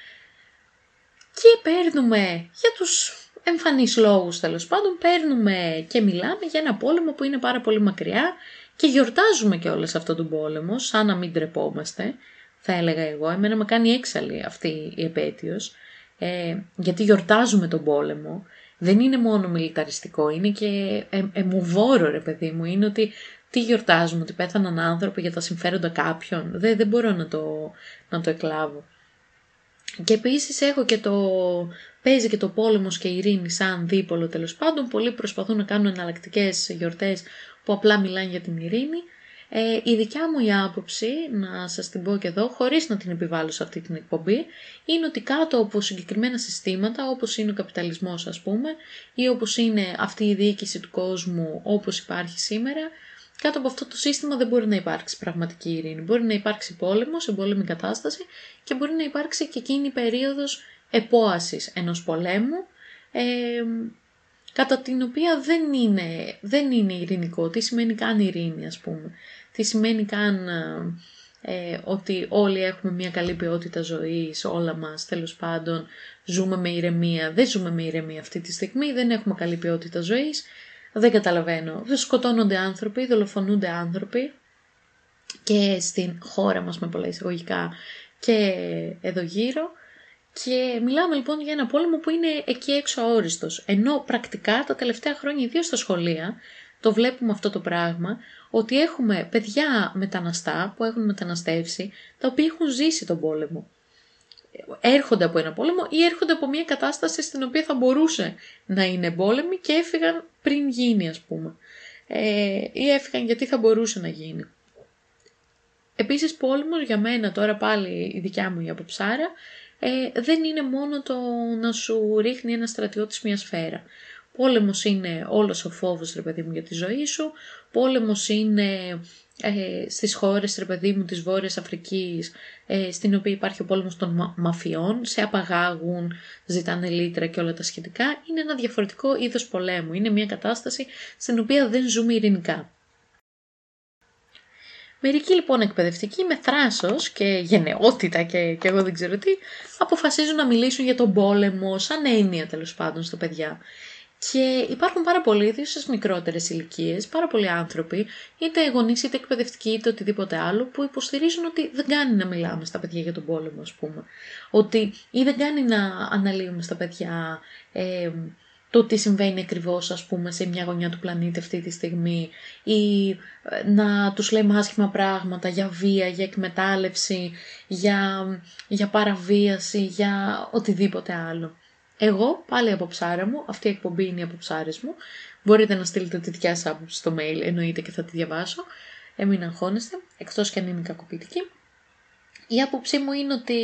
Και παίρνουμε για τους εμφανείς λόγους τέλος πάντων, παίρνουμε και μιλάμε για ένα πόλεμο που είναι πάρα πολύ μακριά και γιορτάζουμε και όλες αυτόν τον πόλεμο, σαν να μην τρεπόμαστε, θα έλεγα εγώ. Εμένα με κάνει έξαλλη αυτή η επέτειος, ε, γιατί γιορτάζουμε τον πόλεμο. Δεν είναι μόνο μιλιταριστικό, είναι και ε, αιμοβόρο ρε παιδί μου, είναι ότι τι γιορτάζουμε, ότι πέθαναν άνθρωποι για τα συμφέροντα κάποιων. Δεν, δεν μπορώ να το, να το εκλάβω. Και επίσης έχω και το, παίζει και το πόλεμος και η ειρήνη σαν δίπολο τέλος πάντων. Πολλοί προσπαθούν να κάνουν εναλλακτικές γιορτές που απλά μιλάνε για την ειρήνη. Ε, η δικιά μου η άποψη, να σας την πω και εδώ, χωρίς να την επιβάλλω σε αυτή την εκπομπή, είναι ότι κάτω από συγκεκριμένα συστήματα, όπως είναι ο καπιταλισμός ας πούμε, ή όπως είναι αυτή η διοίκηση του κόσμου όπως υπάρχει σήμερα, κάτω από αυτό το σύστημα δεν μπορεί να υπάρξει πραγματική ειρήνη. Μπορεί να υπάρξει πόλεμος, εμπόλεμη κατάσταση και μπορεί να υπάρξει και εκείνη η περίοδος επόασης ενός πολέμου, ε, κατά την οποία δεν είναι, δεν είναι ειρηνικό. Τι σημαίνει καν ειρήνη ας πούμε. Τι σημαίνει καν ε, ότι όλοι έχουμε μια καλή ποιότητα ζωής, όλα μας τέλος πάντων ζούμε με ηρεμία. Δεν ζούμε με ηρεμία αυτή τη στιγμή, δεν έχουμε καλή ποιότητα ζωής. Δεν καταλαβαίνω. Σκοτώνονται άνθρωποι, δολοφονούνται άνθρωποι και στην χώρα μας με πολλά εισαγωγικά και εδώ γύρω. Και μιλάμε λοιπόν για ένα πόλεμο που είναι εκεί έξω αόριστος. Ενώ πρακτικά τα τελευταία χρόνια, ιδίως στα σχολεία, το βλέπουμε αυτό το πράγμα, ότι έχουμε παιδιά μεταναστά που έχουν μεταναστεύσει, τα οποία έχουν ζήσει τον πόλεμο. Έρχονται από ένα πόλεμο ή έρχονται από μια κατάσταση στην οποία θα μπορούσε να είναι πόλεμοι και έφυγαν πριν γίνει ας πούμε. Ε, ή έφυγαν γιατί θα μπορούσε να γίνει. Επίσης πόλεμος για μένα τώρα πάλι η δικιά μου η αποψάρα ε, δεν είναι μόνο το να σου ρίχνει ένα στρατιώτης μια σφαίρα. Πόλεμος είναι όλος ο φόβος ρε παιδί μου για τη ζωή σου. Πόλεμος είναι ε, στις χώρες ρε παιδί μου της Βόρειας Αφρικής, ε, στην οποία υπάρχει ο πόλεμος των μα- μαφιών, σε απαγάγουν, ζητάνε λίτρα και όλα τα σχετικά. Είναι ένα διαφορετικό είδος πολέμου. Είναι μια κατάσταση στην οποία δεν ζούμε ειρηνικά. Μερικοί λοιπόν εκπαιδευτικοί με θράσος και γενναιότητα και, και εγώ δεν ξέρω τι, αποφασίζουν να μιλήσουν για τον πόλεμο σαν έννοια τέλος πάντων στα παιδιά. Και υπάρχουν πάρα πολλοί, ιδίως στις μικρότερες ηλικίες, πάρα πολλοί άνθρωποι, είτε γονείς είτε εκπαιδευτικοί είτε οτιδήποτε άλλο, που υποστηρίζουν ότι δεν κάνει να μιλάμε στα παιδιά για τον πόλεμο, ας πούμε. Ότι ή δεν κάνει να αναλύουμε στα παιδιά ε, το τι συμβαίνει ακριβώς, ας πούμε, σε μια γωνιά του πλανήτη αυτή τη στιγμή, ή να τους λέμε άσχημα πράγματα για βία, για εκμετάλλευση, για, για παραβίαση, για οτιδήποτε άλλο. Εγώ, πάλι από ψάρα μου, αυτή η εκπομπή είναι από ψάρες μου. Μπορείτε να στείλετε τη δικιά σας άποψη στο mail, εννοείται και θα τη διαβάσω. Ε, μην αγχώνεστε, εκτός και αν είναι κακοποιητική. Η άποψή μου είναι ότι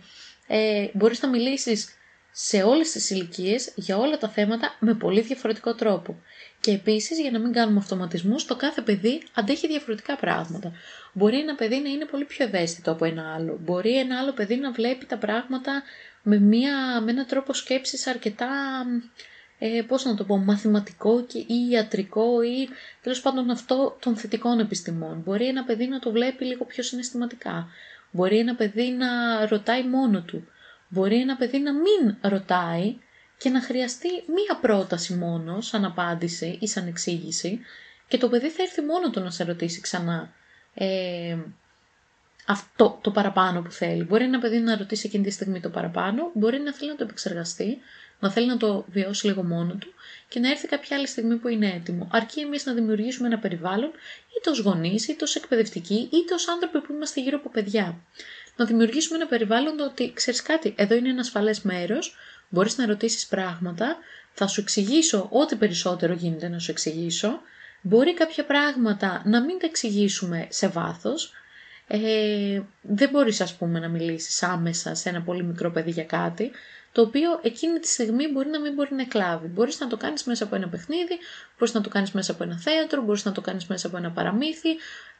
ε, μπορείς να μιλήσεις σε όλες τις ηλικίες για όλα τα θέματα με πολύ διαφορετικό τρόπο. Και επίσης, για να μην κάνουμε αυτοματισμούς, το κάθε παιδί αντέχει διαφορετικά πράγματα. Μπορεί ένα παιδί να είναι πολύ πιο ευαίσθητο από ένα άλλο. Μπορεί ένα άλλο παιδί να βλέπει τα πράγματα με, μια, με έναν τρόπο σκέψης αρκετά, ε, πώς να το πω, μαθηματικό και, ή ιατρικό ή τέλος πάντων αυτό των θετικών επιστημών. Μπορεί ένα παιδί να το βλέπει λίγο πιο συναισθηματικά. Μπορεί ένα παιδί να ρωτάει μόνο του. Μπορεί ένα παιδί να μην ρωτάει και να χρειαστεί μία πρόταση μόνο σαν απάντηση ή σαν εξήγηση και το παιδί θα έρθει μόνο του να σε ρωτήσει ξανά ε, αυτό το παραπάνω που θέλει. Μπορεί ένα παιδί να ρωτήσει εκείνη τη στιγμή το παραπάνω, μπορεί να θέλει να το επεξεργαστεί, να θέλει να το βιώσει λίγο μόνο του και να έρθει κάποια άλλη στιγμή που είναι έτοιμο. Αρκεί εμείς να δημιουργήσουμε ένα περιβάλλον, είτε ως γονείς, είτε ως εκπαιδευτικοί, είτε ως άνθρωποι που είμαστε γύρω από παιδιά. Να δημιουργήσουμε ένα περιβάλλον το ότι ξέρεις κάτι, εδώ είναι ένα ασφαλές μέρος, μπορείς να ρωτήσεις πράγματα, θα σου εξηγήσω ό,τι περισσότερο γίνεται να σου εξηγήσω. Μπορεί κάποια πράγματα να μην τα εξηγήσουμε σε βάθος. Ε, δεν μπορείς ας πούμε να μιλήσεις άμεσα σε ένα πολύ μικρό παιδί για κάτι, το οποίο εκείνη τη στιγμή μπορεί να μην μπορεί να εκλάβει. Μπορείς να το κάνεις μέσα από ένα παιχνίδι, μπορείς να το κάνεις μέσα από ένα θέατρο, μπορείς να το κάνεις μέσα από ένα παραμύθι.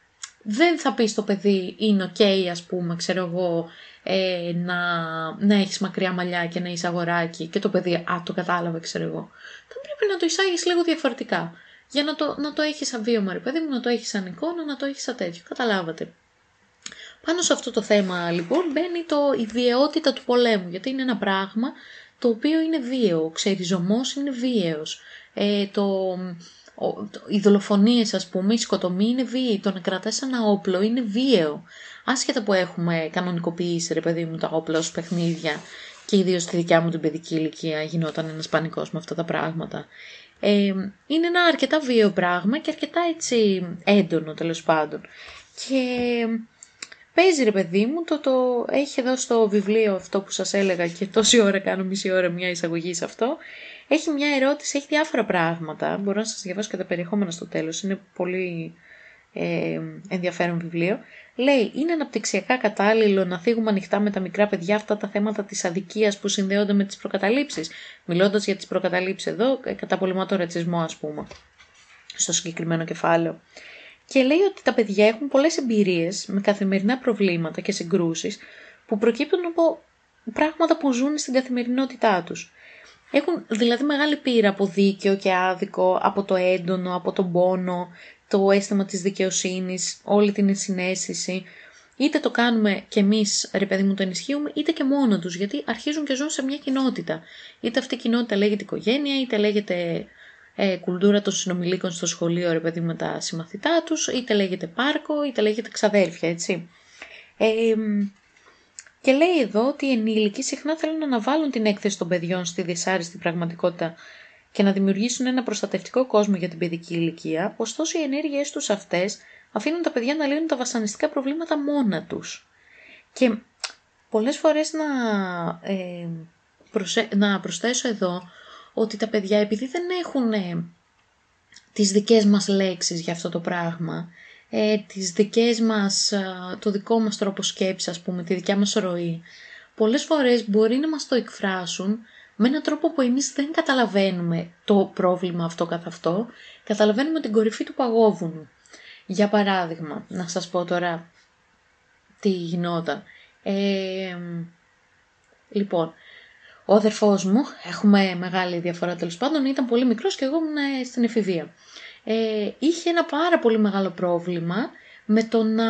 δεν θα πει στο παιδί είναι ok, ας πούμε, ξέρω εγώ, ε, να, να έχεις μακριά μαλλιά και να είσαι αγοράκι και το παιδί, α, το κατάλαβε, ξέρω εγώ. Θα πρέπει να το εισάγεις λίγο διαφορετικά. Για να το, να το έχεις σαν βίωμα, ρε παιδί μου, να το έχεις σαν εικόνα, να το έχεις σαν τέτοιο. Καταλάβατε. Πάνω σε αυτό το θέμα, λοιπόν, μπαίνει το, η βιαιότητα του πολέμου, γιατί είναι ένα πράγμα το οποίο είναι βίαιο. Ο ξεριζωμός είναι βίαιος. Ε, το, ο, το, οι δολοφονίες, ας πούμε, η σκοτωμή είναι βίαιη. Το να κρατάς ένα όπλο είναι βίαιο. Άσχετα που έχουμε κανονικοποιήσει, ρε παιδί μου, τα όπλα ως παιχνίδια και ιδίως στη δικιά μου την παιδική ηλικία γινόταν ένας πανικός με αυτά τα πράγματα. Ε, είναι ένα αρκετά βίαιο πράγμα και αρκετά έτσι έντονο, τέλος πάντων. Και παίζει, ρε παιδί μου, το, το έχει εδώ στο βιβλίο αυτό που σας έλεγα και τόση ώρα κάνω, μισή ώρα μια εισαγωγή σε αυτό. Έχει μια ερώτηση, έχει διάφορα πράγματα. Μπορώ να σας διαβάσω και τα περιεχόμενα στο τέλος. Είναι πολύ ε, ενδιαφέρον βιβλίο. Λέει, είναι αναπτυξιακά κατάλληλο να θίγουμε ανοιχτά με τα μικρά παιδιά αυτά τα θέματα της αδικίας που συνδέονται με τις προκαταλήψεις. Μιλώντας για τις προκαταλήψεις εδώ, καταπολεμά το ρατσισμό, ας πούμε, στο συγκεκριμένο κεφάλαιο. Και λέει ότι τα παιδιά έχουν πολλές εμπειρίες με καθημερινά προβλήματα και συγκρούσεις που προκύπτουν από πράγματα που ζουν στην καθημερινότητά τους. Έχουν δηλαδή μεγάλη πείρα από δίκαιο και άδικο, από το έντονο, από τον πόνο, το αίσθημα της δικαιοσύνης, όλη την συναίσθηση. Είτε το κάνουμε κι εμείς, ρε παιδί μου, το ενισχύουμε, είτε και μόνο τους, γιατί αρχίζουν και ζουν σε μια κοινότητα. Είτε αυτή η κοινότητα λέγεται οικογένεια, είτε λέγεται ε, κουλτούρα των συνομιλίκων στο σχολείο, ρε παιδί, με τα συμμαθητά τους, είτε λέγεται πάρκο, είτε λέγεται ξαδέρφια, έτσι. Ε, και λέει εδώ ότι οι ενήλικοι συχνά θέλουν να αναβάλουν την έκθεση των παιδιών στη δυσάρεστη πραγματικότητα και να δημιουργήσουν ένα προστατευτικό κόσμο για την παιδική ηλικία, ωστόσο οι ενέργειές τους αυτές αφήνουν τα παιδιά να λύνουν τα βασανιστικά προβλήματα μόνα τους. Και πολλές φορές να, ε, προσε... να προσθέσω εδώ ότι τα παιδιά, επειδή δεν έχουν ε, τις δικές μας λέξεις για αυτό το πράγμα, ε, τις δικές μας, ε, το δικό μας τρόπο σκέψης, ας πούμε, τη δικιά μας ροή, πολλές φορές μπορεί να μας το εκφράσουν με έναν τρόπο που εμείς δεν καταλαβαίνουμε το πρόβλημα αυτό καθ' αυτό, καταλαβαίνουμε την κορυφή του παγόβουνου. Για παράδειγμα, να σας πω τώρα τι γινόταν. Ε, λοιπόν, ο αδερφός μου, έχουμε μεγάλη διαφορά τέλος πάντων, ήταν πολύ μικρός και εγώ ήμουν στην εφηβεία. Ε, είχε ένα πάρα πολύ μεγάλο πρόβλημα με, το να,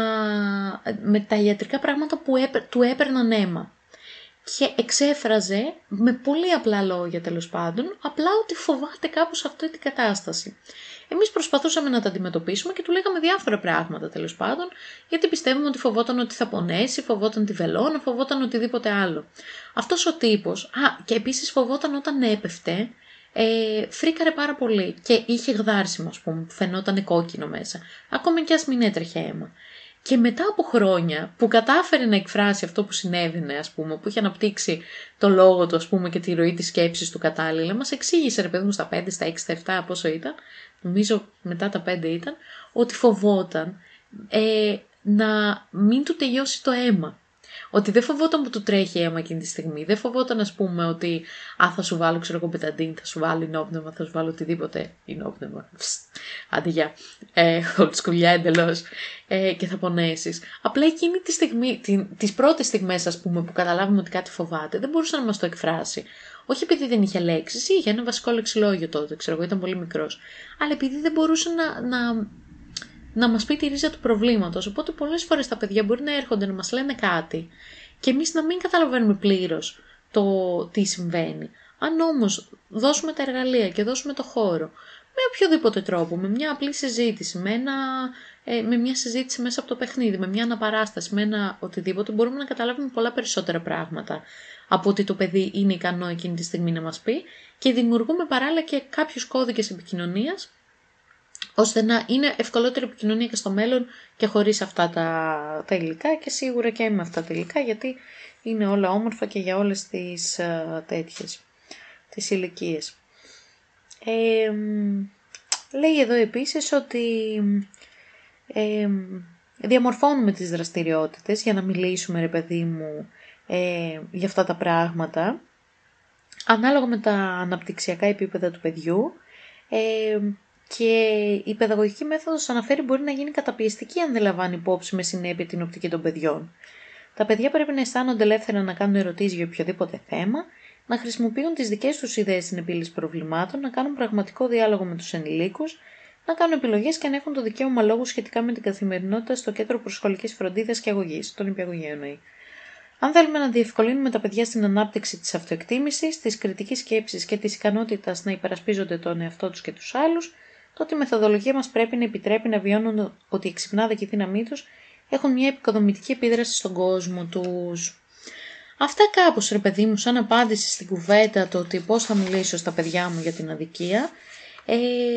με τα ιατρικά πράγματα που έπαι, του έπαιρναν αίμα. Και εξέφραζε με πολύ απλά λόγια τέλος πάντων, απλά ότι φοβάται κάπως αυτή την κατάσταση. Εμείς προσπαθούσαμε να τα αντιμετωπίσουμε και του λέγαμε διάφορα πράγματα τέλος πάντων, γιατί πιστεύουμε ότι φοβόταν ότι θα πονέσει, φοβόταν τη βελόνα, φοβόταν οτιδήποτε άλλο. Αυτός ο τύπος, α, και επίσης φοβόταν όταν έπεφτε, ε, φρίκαρε πάρα πολύ και είχε γδάρσιμο, ας πούμε, που φαινόταν κόκκινο μέσα, ακόμη και ας μην έτρεχε αίμα. Και μετά από χρόνια που κατάφερε να εκφράσει αυτό που συνέβαινε, ας πούμε, που είχε αναπτύξει το λόγο του, ας πούμε, και τη ροή της σκέψης του κατάλληλα, μας εξήγησε, ρε παιδί μου, στα πέντε, στα έξι, στα επτά, πόσο ήταν, νομίζω μετά τα πέντε ήταν, ότι φοβόταν ε, να μην του τελειώσει το αίμα. Ότι δεν φοβόταν που του τρέχει αίμα εκείνη τη στιγμή. Δεν φοβόταν, ας πούμε, ότι α, θα σου βάλω, ξέρω εγώ, πεταντίν, θα σου βάλω ενόπνευμα, θα σου βάλω οτιδήποτε. Ενόπνευμα. Άντε γεια. Ε, Ολτσκουλιά εντελώς. Ε, και θα πονέσεις. Απλά εκείνη τη στιγμή, την, τις πρώτες στιγμές, ας πούμε, που καταλάβουμε ότι κάτι φοβάται, δεν μπορούσε να μας το εκφράσει. Όχι επειδή δεν είχε λέξεις, είχε ένα βασικό λεξιλόγιο τότε, ξέρω εγώ, ήταν πολύ μικρός. Αλλά επειδή δεν μπορούσε να. να να μας πει τη ρίζα του προβλήματος. Οπότε πολλές φορές τα παιδιά μπορεί να έρχονται να μας λένε κάτι και εμείς να μην καταλαβαίνουμε πλήρως το τι συμβαίνει. Αν όμως δώσουμε τα εργαλεία και δώσουμε το χώρο με οποιοδήποτε τρόπο, με μια απλή συζήτηση, με, ένα, ε, με μια συζήτηση μέσα από το παιχνίδι, με μια αναπαράσταση, με ένα οτιδήποτε, μπορούμε να καταλάβουμε πολλά περισσότερα πράγματα από ότι το παιδί είναι ικανό εκείνη τη στιγμή να μας πει και δημιουργούμε παράλληλα και κάποιους κώδικες επικοινωνίας ώστε να είναι ευκολότερη επικοινωνία και στο μέλλον και χωρίς αυτά τα, τα υλικά και σίγουρα και με αυτά τα υλικά, γιατί είναι όλα όμορφα και για όλες τις uh, τέτοιες, τις ηλικίες. Ε, λέει εδώ επίσης ότι ε, διαμορφώνουμε τις δραστηριότητες για να μιλήσουμε, ρε παιδί μου, ε, για αυτά τα πράγματα ανάλογα με τα αναπτυξιακά επίπεδα του παιδιού, ε, Και η παιδαγωγική μέθοδος αναφέρει μπορεί να γίνει καταπιεστική αν δεν λαμβάνει υπόψη με συνέπεια την οπτική των παιδιών. Τα παιδιά πρέπει να αισθάνονται ελεύθερα να κάνουν ερωτήσεις για οποιοδήποτε θέμα, να χρησιμοποιούν τις δικές τους ιδέες στην επίλυση προβλημάτων, να κάνουν πραγματικό διάλογο με τους ενηλίκους, να κάνουν επιλογές και να έχουν το δικαίωμα λόγου σχετικά με την καθημερινότητα στο κέντρο προσχολικής φροντίδας και αγωγής, τον νηπιαγωγείο εννοεί. Αν θέλουμε να διευκολύνουμε τα παιδιά στην ανάπτυξη της αυτοεκτίμησης, της κριτικής σκέψης και της ικανότητας να υπερασπίζονται τον εαυτό τους και τους άλλους, τότε η μεθοδολογία μας πρέπει να επιτρέπει να βιώνουν ότι η ξυπνάδα και η δύναμή τους έχουν μια επικοδομητική επίδραση στον κόσμο τους. Αυτά κάπως, ρε παιδί μου, σαν απάντηση στην κουβέντα το ότι πώς θα μιλήσω στα παιδιά μου για την αδικία. Ε,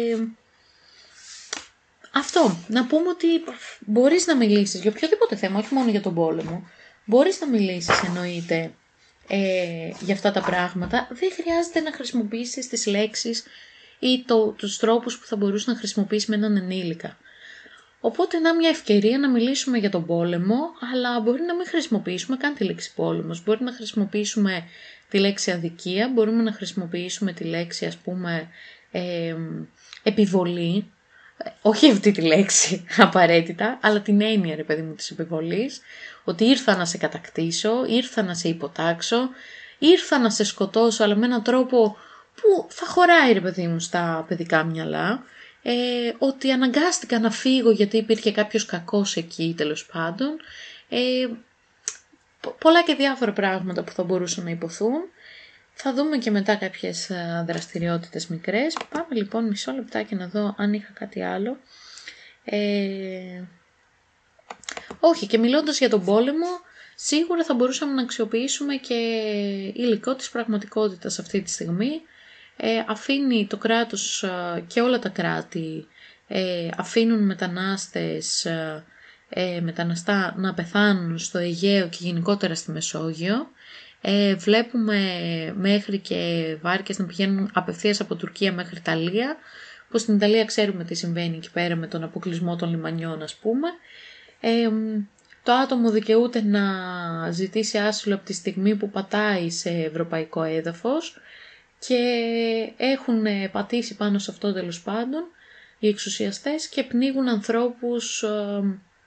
αυτό, να πούμε ότι μπορείς να μιλήσεις για οποιοδήποτε θέμα, όχι μόνο για τον πόλεμο. Μπορείς να μιλήσεις, εννοείται, ε, για αυτά τα πράγματα. Δεν χρειάζεται να χρησιμοποιήσεις τις λέξεις ή το, τους τρόπους που θα μπορούσε να χρησιμοποιήσει με έναν ενήλικα. Οπότε είναι μια ευκαιρία να μιλήσουμε για τον πόλεμο, αλλά μπορεί να μην χρησιμοποιήσουμε καν τη λέξη πόλεμος. Μπορεί να χρησιμοποιήσουμε τη λέξη αδικία, μπορούμε να χρησιμοποιήσουμε τη λέξη, ας πούμε, ε, επιβολή. Όχι αυτή τη λέξη απαραίτητα, αλλά την έννοια, ρε παιδί μου, της επιβολής. Ότι ήρθα να σε κατακτήσω, ήρθα να σε υποτάξω, ήρθα να σε σκοτώσω, αλλά με έναν τρόπο που θα χωράει, ρε παιδί μου, στα παιδικά μυαλά. Ε, ότι αναγκάστηκα να φύγω γιατί υπήρχε κάποιος κακός εκεί, τέλος πάντων. Ε, πολλά και διάφορα πράγματα που θα μπορούσαν να υποθούν. Θα δούμε και μετά κάποιες δραστηριότητες μικρές. Πάμε λοιπόν μισό λεπτάκι να δω αν είχα κάτι άλλο. Ε, όχι, και μιλώντας για τον πόλεμο, σίγουρα θα μπορούσαμε να αξιοποιήσουμε και υλικό της πραγματικότητας αυτή τη στιγμή. Ε, αφήνει το κράτος και όλα τα κράτη, ε, αφήνουν μετανάστες, ε, μεταναστά να πεθάνουν στο Αιγαίο και γενικότερα στη Μεσόγειο. Ε, βλέπουμε μέχρι και βάρκες να πηγαίνουν απευθείας από Τουρκία μέχρι Ιταλία, που στην Ιταλία ξέρουμε τι συμβαίνει εκεί πέρα με τον αποκλεισμό των λιμανιών, ας πούμε. Ε, το άτομο δικαιούται να ζητήσει άσυλο από τη στιγμή που πατάει σε ευρωπαϊκό έδαφος και έχουν πατήσει πάνω σε αυτό, τέλος πάντων, οι εξουσιαστές, και πνίγουν ανθρώπους ε,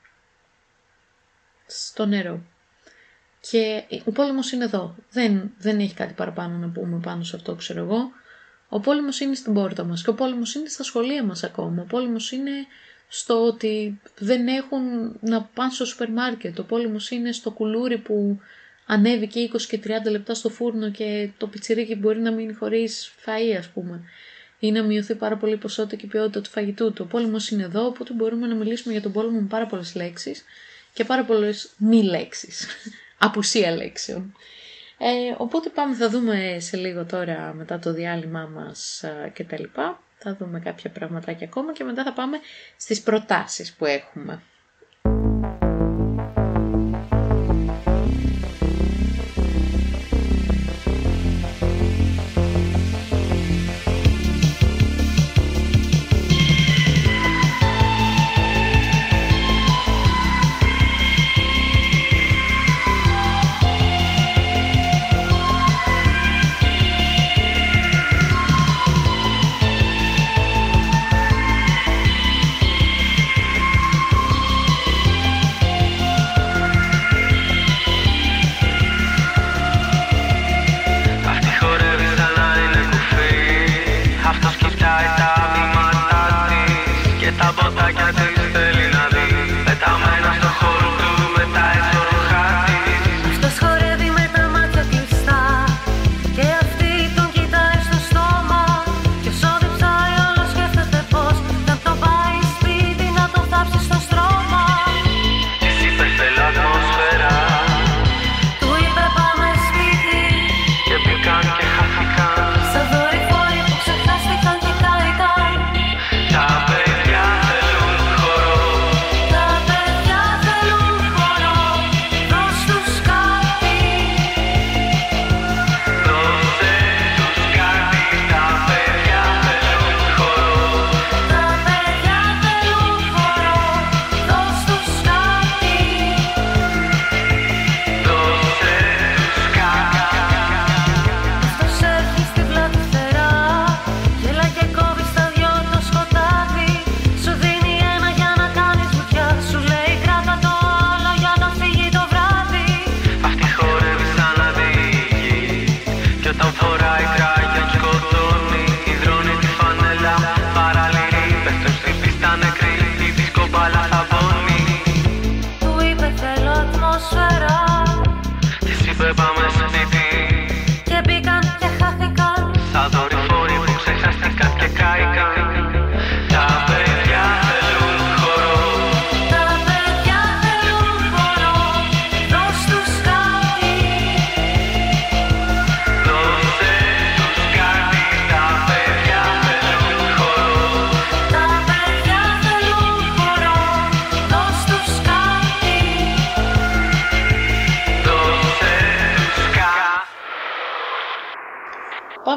στο νερό. Και ο πόλεμος είναι εδώ. Δεν, δεν έχει κάτι παραπάνω να πούμε πάνω σε αυτό, ξέρω εγώ. Ο πόλεμος είναι στην πόρτα μας και ο πόλεμος είναι στα σχολεία μας ακόμα. Ο πόλεμος είναι στο ότι δεν έχουν να πάνε στο σούπερ μάρκετ. Ο πόλεμος είναι στο κουλούρι που ανέβηκε είκοσι και τριάντα λεπτά στο φούρνο και το πιτσιρίκι μπορεί να μείνει χωρίς φαΐ, ας πούμε. Ή να μειωθεί πάρα πολύ η ποσότητα και η ποιότητα του φαγητού του. Ο πόλεμος είναι εδώ, οπότε μπορούμε να μιλήσουμε για τον πόλεμο με πάρα πολλές λέξεις και πάρα πολλές μη λέξεις. Απουσία λέξεων. Ε, οπότε πάμε, θα δούμε σε λίγο τώρα μετά το διάλειμμα μας και τα λοιπά. Θα δούμε κάποια πραγματάκια ακόμα και μετά θα πάμε στις προτάσεις που έχουμε.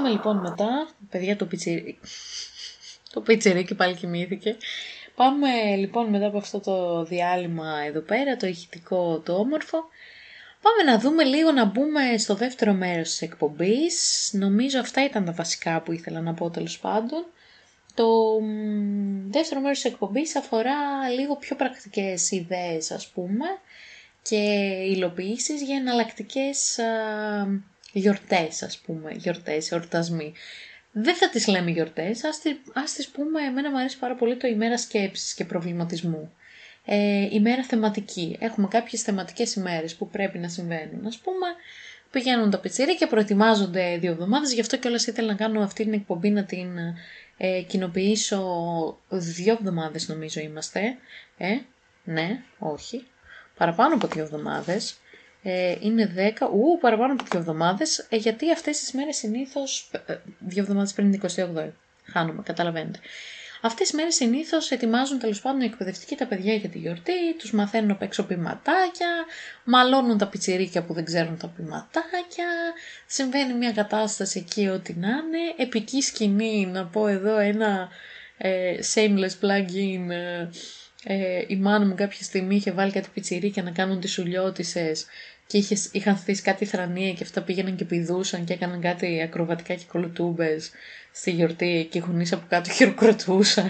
πάμε λοιπόν μετά, παιδιά το πιτσιρίκι, το πιτσιρίκι πάλι κοιμήθηκε. Πάμε λοιπόν μετά από αυτό το διάλειμμα εδώ πέρα, το ηχητικό, το όμορφο. Πάμε να δούμε λίγο, να μπούμε στο δεύτερο μέρος της εκπομπής. Νομίζω αυτά ήταν τα βασικά που ήθελα να πω τέλος πάντων. Το δεύτερο μέρος της εκπομπής αφορά λίγο πιο πρακτικές ιδέες ας πούμε και υλοποιήσεις για εναλλακτικές α, γιορτές ας πούμε, γιορτές, εορτασμοί. Δεν θα τις λέμε γιορτές, ας τις, ας τις πούμε, εμένα μου αρέσει πάρα πολύ το ημέρα σκέψης και προβληματισμού. Ε, ημέρα θεματική. Έχουμε κάποιες θεματικές ημέρες που πρέπει να συμβαίνουν. Ας πούμε, πηγαίνουν τα πιτσιρίκια, προετοιμάζονται δύο εβδομάδες, γι' αυτό κιόλας ήθελα να κάνω αυτή την εκπομπή να την ε, κοινοποιήσω δύο εβδομάδες νομίζω είμαστε. Ε, ναι, όχι. Παραπάνω από δύο εβδομάδες. Ε, είναι δέκα, ου, παραπάνω από δύο εβδομάδες, ε, γιατί αυτές τις μέρες συνήθως, ε, δύο εβδομάδες πριν την εικοστή όγδοη, χάνουμε, καταλαβαίνετε. Αυτές τις μέρες συνήθως ετοιμάζουν τέλος πάντων οι εκπαιδευτικοί τα παιδιά για τη γιορτή, τους μαθαίνουν απ' έξω ποιηματάκια, μαλώνουν τα πιτσιρίκια που δεν ξέρουν τα ποιηματάκια, συμβαίνει μια κατάσταση εκεί ό,τι να είναι, επική σκηνή, να πω εδώ ένα ε, shameless plug-in, ε, ε, η μάνα μου κάποια στιγμή είχε βάλει κάτι πιτσιρίκια να κάνουν τις σουλιώτισσες και είχε, είχαν θέσει κάτι θρανία και αυτά πήγαιναν και πηδούσαν και έκαναν κάτι ακροβατικά και κολοτούμπες στη γιορτή και οι γονείς από κάτω χειροκροτούσαν.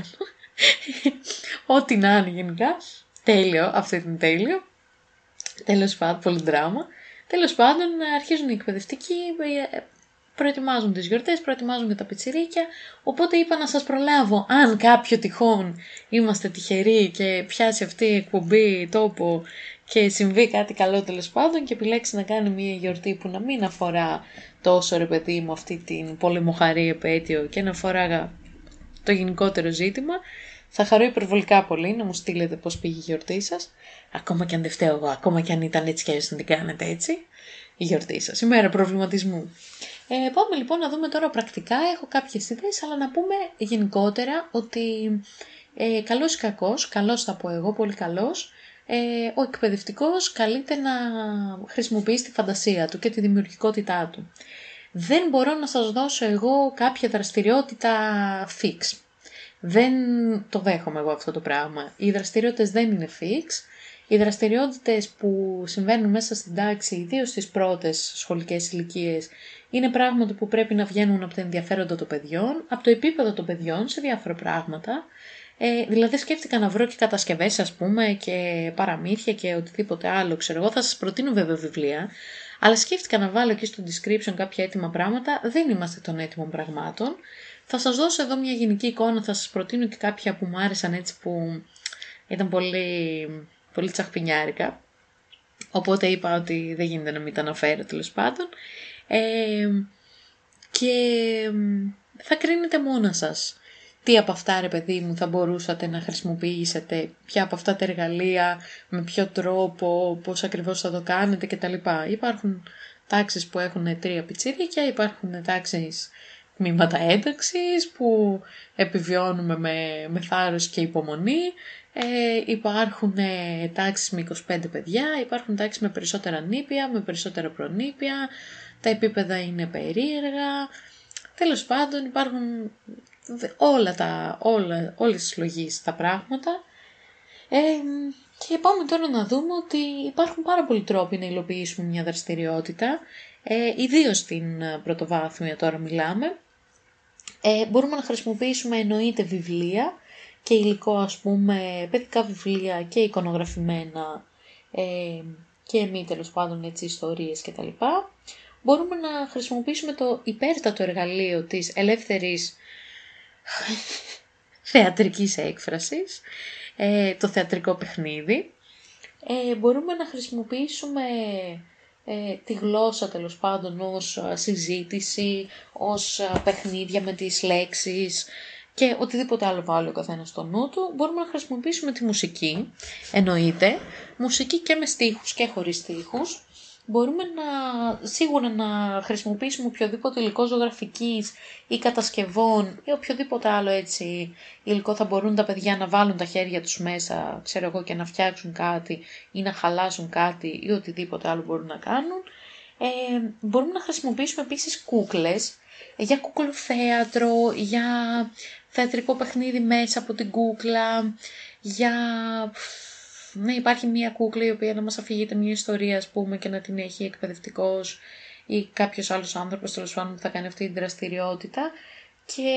Ό,τι να είναι γενικά. Τέλειο, αυτό ήταν τέλειο. Τέλος πάντων, πολύ δράμα. Τέλος πάντων, αρχίζουν οι εκπαιδευτικοί, προετοιμάζουν τις γιορτές, προετοιμάζουν και τα πιτσιρίκια. Οπότε είπα να σας προλάβω, αν κάποιο τυχόν είμαστε τυχεροί και πιάσει αυτή η εκπομπή τόπο και συμβεί κάτι καλό τέλος πάντων και επιλέξει να κάνει μια γιορτή που να μην αφορά τόσο ρε παιδί μου αυτή την πολεμοχαρή επέτειο και να αφορά το γενικότερο ζήτημα, θα χαρώ υπερβολικά πολύ να μου στείλετε πώς πήγε η γιορτή σας, ακόμα και αν δεν φταίω εγώ, ακόμα και αν ήταν έτσι και έτσι να την κάνετε έτσι, η γιορτή σας, ημέρα προβληματισμού. Ε, πάμε λοιπόν να δούμε τώρα πρακτικά, έχω κάποιες ιδέες, αλλά να πούμε γενικότερα ότι ε, καλός ή κακός, καλός θα πω εγώ, πολύ καλός, ε, ο εκπαιδευτικός καλείται να χρησιμοποιήσει τη φαντασία του και τη δημιουργικότητά του. Δεν μπορώ να σας δώσω εγώ κάποια δραστηριότητα fix. Δεν το δέχομαι εγώ αυτό το πράγμα. Οι δραστηριότητες δεν είναι fix. Οι δραστηριότητες που συμβαίνουν μέσα στην τάξη, ιδίως στις πρώτες σχολικές ηλικίες, είναι πράγματα που πρέπει να βγαίνουν από τα ενδιαφέροντα των παιδιών, από το επίπεδο των παιδιών σε διάφορα πράγματα. Ε, δηλαδή σκέφτηκα να βρω και κατασκευές ας πούμε και παραμύθια και οτιδήποτε άλλο, ξέρω εγώ, θα σας προτείνω βέβαια βιβλία, αλλά σκέφτηκα να βάλω εκεί στο description κάποια έτοιμα πράγματα, δεν είμαστε των έτοιμων πραγμάτων. Θα σας δώσω εδώ μια γενική εικόνα, θα σας προτείνω και κάποια που μου άρεσαν έτσι που ήταν πολύ, πολύ τσαχπινιάρικα, οπότε είπα ότι δεν γίνεται να μην τα αναφέρω τέλος πάντων. Ε, και θα κρίνετε μόνα σας. Τι από αυτά ρε παιδί μου θα μπορούσατε να χρησιμοποιήσετε, ποια από αυτά τα εργαλεία, με ποιο τρόπο, πώς ακριβώς θα το κάνετε κτλ. Υπάρχουν τάξεις που έχουν τρία πιτσιρίκια, υπάρχουν τάξεις τμήματα ένταξης που επιβιώνουμε με, με θάρρος και υπομονή, ε, υπάρχουν τάξεις με είκοσι πέντε παιδιά, υπάρχουν τάξεις με περισσότερα νήπια, με περισσότερα προνήπια, τα επίπεδα είναι περίεργα, τέλος πάντων υπάρχουν όλα τα, όλα, όλες τις λογίες τα πράγματα. Ε, και πάμε τώρα να δούμε ότι υπάρχουν πάρα πολλοί τρόποι να υλοποιήσουμε μια δραστηριότητα, ε, ιδίως στην πρωτοβάθμια τώρα μιλάμε. Ε, μπορούμε να χρησιμοποιήσουμε εννοείται βιβλία και υλικό ας πούμε, παιδικά βιβλία και εικονογραφημένα ε, και μη τέλος πάντων έτσι ιστορίες κτλ. Μπορούμε να χρησιμοποιήσουμε το υπέρτατο εργαλείο της ελεύθερης θεατρικής έκφρασης, ε, το θεατρικό παιχνίδι. Ε, μπορούμε να χρησιμοποιήσουμε ε, τη γλώσσα τέλος πάντων ως συζήτηση, ως παιχνίδια με τις λέξεις και οτιδήποτε άλλο βάλει ο καθένας στο νου του. Μπορούμε να χρησιμοποιήσουμε τη μουσική, εννοείται, μουσική και με στίχους και χωρίς στίχους. Μπορούμε να, σίγουρα να χρησιμοποιήσουμε οποιοδήποτε υλικό ζωγραφικής ή κατασκευών ή οποιοδήποτε άλλο έτσι υλικό θα μπορούν τα παιδιά να βάλουν τα χέρια τους μέσα, ξέρω εγώ, και να φτιάξουν κάτι ή να χαλάσουν κάτι ή οτιδήποτε άλλο μπορούν να κάνουν. Ε, μπορούμε να χρησιμοποιήσουμε επίσης κούκλες, για κουκλοθέατρο, για θεατρικό παιχνίδι μέσα από την κούκλα, για... Ναι, υπάρχει μια κούκλα η οποία να μας αφηγείται μια ιστορία, ας πούμε, και να την έχει εκπαιδευτικός ή κάποιος άλλος άνθρωπος, τέλος πάντων, που θα κάνει αυτή την δραστηριότητα. Και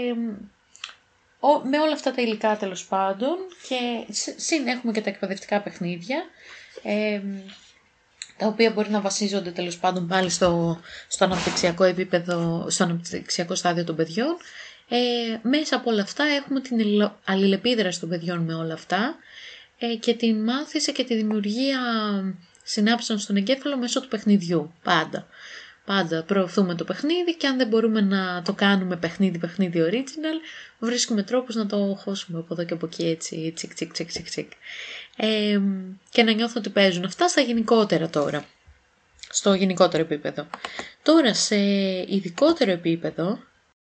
με όλα αυτά τα υλικά, τέλος πάντων, και συν έχουμε και τα εκπαιδευτικά παιχνίδια, ε, τα οποία μπορεί να βασίζονται, τέλος πάντων, πάλι στο, στο αναπτυξιακό επίπεδο, στο αναπτυξιακό στάδιο των παιδιών. Ε, μέσα από όλα αυτά έχουμε την αλληλεπίδραση των παιδιών με όλα αυτά, ε, και την μάθηση και τη δημιουργία συνάψεων στον εγκέφαλο μέσω του παιχνιδιού. Πάντα. Πάντα προωθούμε το παιχνίδι, και αν δεν μπορούμε να το κάνουμε παιχνίδι, παιχνίδι original, βρίσκουμε τρόπους να το χώσουμε από εδώ και από εκεί, έτσι, τσικ, τσικ, τσικ, τσικ, τσικ. Ε, και να νιώθω ότι παίζουν αυτά στα γενικότερα τώρα. Στο γενικότερο επίπεδο. Τώρα σε ειδικότερο επίπεδο,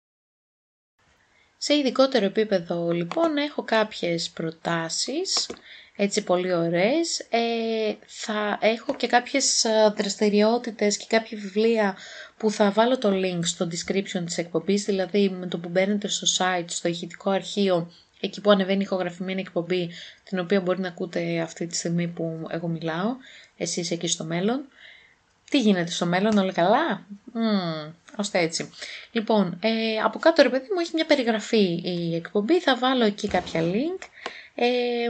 σε ειδικότερο επίπεδο λοιπόν έχω κάποιες προτάσεις, έτσι πολύ ωραίες. Ε, θα έχω και κάποιες δραστηριότητες και κάποια βιβλία που θα βάλω το link στο description της εκπομπής, δηλαδή με το που μπαίνετε στο site, στο ηχητικό αρχείο, εκεί που ανεβαίνει η ηχογραφημένη εκπομπή, την οποία μπορεί να ακούτε αυτή τη στιγμή που εγώ μιλάω, εσείς εκεί στο μέλλον. Τι γίνεται στο μέλλον, όλα καλά? Mm, ώστε έτσι. Λοιπόν, ε, από κάτω, ρε παιδί μου, έχει μια περιγραφή η εκπομπή, θα βάλω εκεί κάποια link. Ε,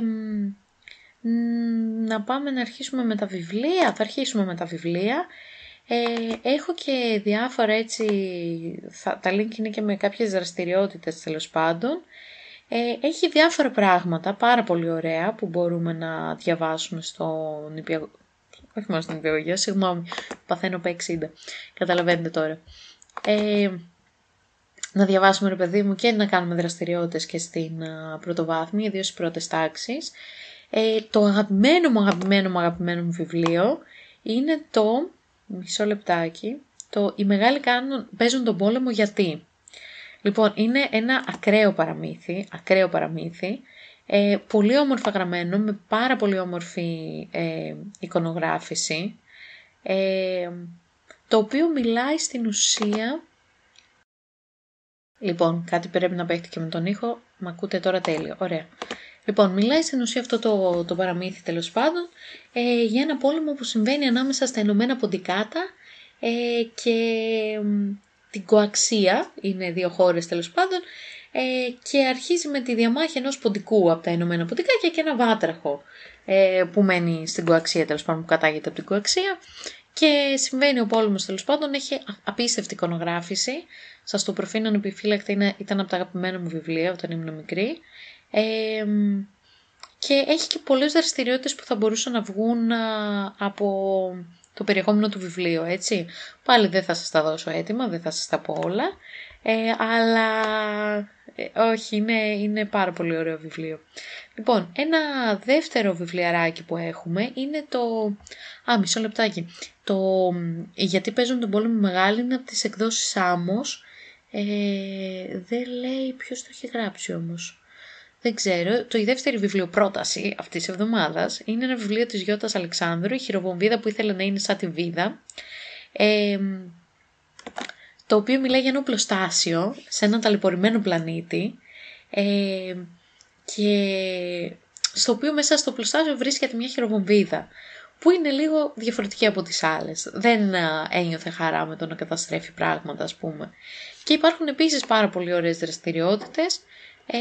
να πάμε να αρχίσουμε με τα βιβλία. Θα αρχίσουμε με τα βιβλία. Ε, έχω και διάφορα έτσι, θα, τα link είναι και με κάποιες δραστηριότητες, τέλος πάντων. Ε, έχει διάφορα πράγματα, πάρα πολύ ωραία, που μπορούμε να διαβάσουμε στον νηπιαγωγείο. Όχι μόνο στην νηπιαγωγείο, συγγνώμη, παθαίνω π εξήντα. Καταλαβαίνετε τώρα. Ε, να διαβάσουμε, ρε παιδί μου, και να κάνουμε δραστηριότητες και στην uh, πρωτοβάθμια, ιδίως στις πρώτες τάξεις. Ε, το αγαπημένο μου, αγαπημένο μου, αγαπημένο μου βιβλίο είναι το, μισό λεπτάκι, το «Οι μεγάλοι κάνουν, παίζουν τον πόλεμο γιατί». Λοιπόν, είναι ένα ακραίο παραμύθι, ακραίο παραμύθι, ε, πολύ όμορφα γραμμένο, με πάρα πολύ όμορφη ε, εικονογράφηση, ε, το οποίο μιλάει στην ουσία... Λοιπόν, κάτι πρέπει να παίχτε και με τον ήχο, μ' ακούτε τώρα τέλειο, ωραία. Λοιπόν, μιλάει στην ουσία αυτό το, το παραμύθι, τέλος πάντων, ε, για ένα πόλεμο που συμβαίνει ανάμεσα στα Ηνωμένα Ποντικάτα ε, και την Κοαξία, είναι δύο χώρες τέλος πάντων, ε, και αρχίζει με τη διαμάχη ενός ποντικού από τα Ηνωμένα Ποντικάκια και ένα βάτραχο ε, που μένει στην Κοαξία, τέλος πάντων, που κατάγεται από την Κοαξία, και συμβαίνει ο πόλεμος, τέλος πάντων, έχει απίστευτη εικονογράφηση. Σας το προφήνω ανεπιφύλακτα, ήταν από τα αγαπημένα μου βιβλία όταν ήμουν μικρή. Ε, και έχει και πολλές δραστηριότητες που θα μπορούσαν να βγουν α, από το περιεχόμενο του βιβλίου, έτσι. Πάλι δεν θα σας τα δώσω έτοιμα, δεν θα σας τα πω όλα, ε, αλλά ε, όχι, είναι, είναι πάρα πολύ ωραίο βιβλίο. Λοιπόν, ένα δεύτερο βιβλιαράκι που έχουμε είναι το... Α, μισό λεπτάκι. Το «Γιατί παίζουν τον πόλεμο μεγάλη» είναι από τις εκδόσεις Άμμος. Ε, δεν λέει ποιος το έχει γράψει όμως. Δεν ξέρω. Το η δεύτερη βιβλιοπρόταση αυτής της εβδομάδας είναι ένα βιβλίο της Γιώτας Αλεξάνδρου, η χειροβομβίδα που ήθελε να είναι σαν τη βίδα, ε, το οποίο μιλάει για ένα οπλοστάσιο σε έναν ταλαιπωρημένο πλανήτη, ε, και στο οποίο μέσα στο οπλοστάσιο βρίσκεται μια χειροβομβίδα που είναι λίγο διαφορετική από τις άλλες. Δεν ένιωθε χαρά με το να καταστρέφει πράγματα, ας πούμε. Και υπάρχουν επίσης πάρα πολύ ωραίες δραστηριότητες, ε,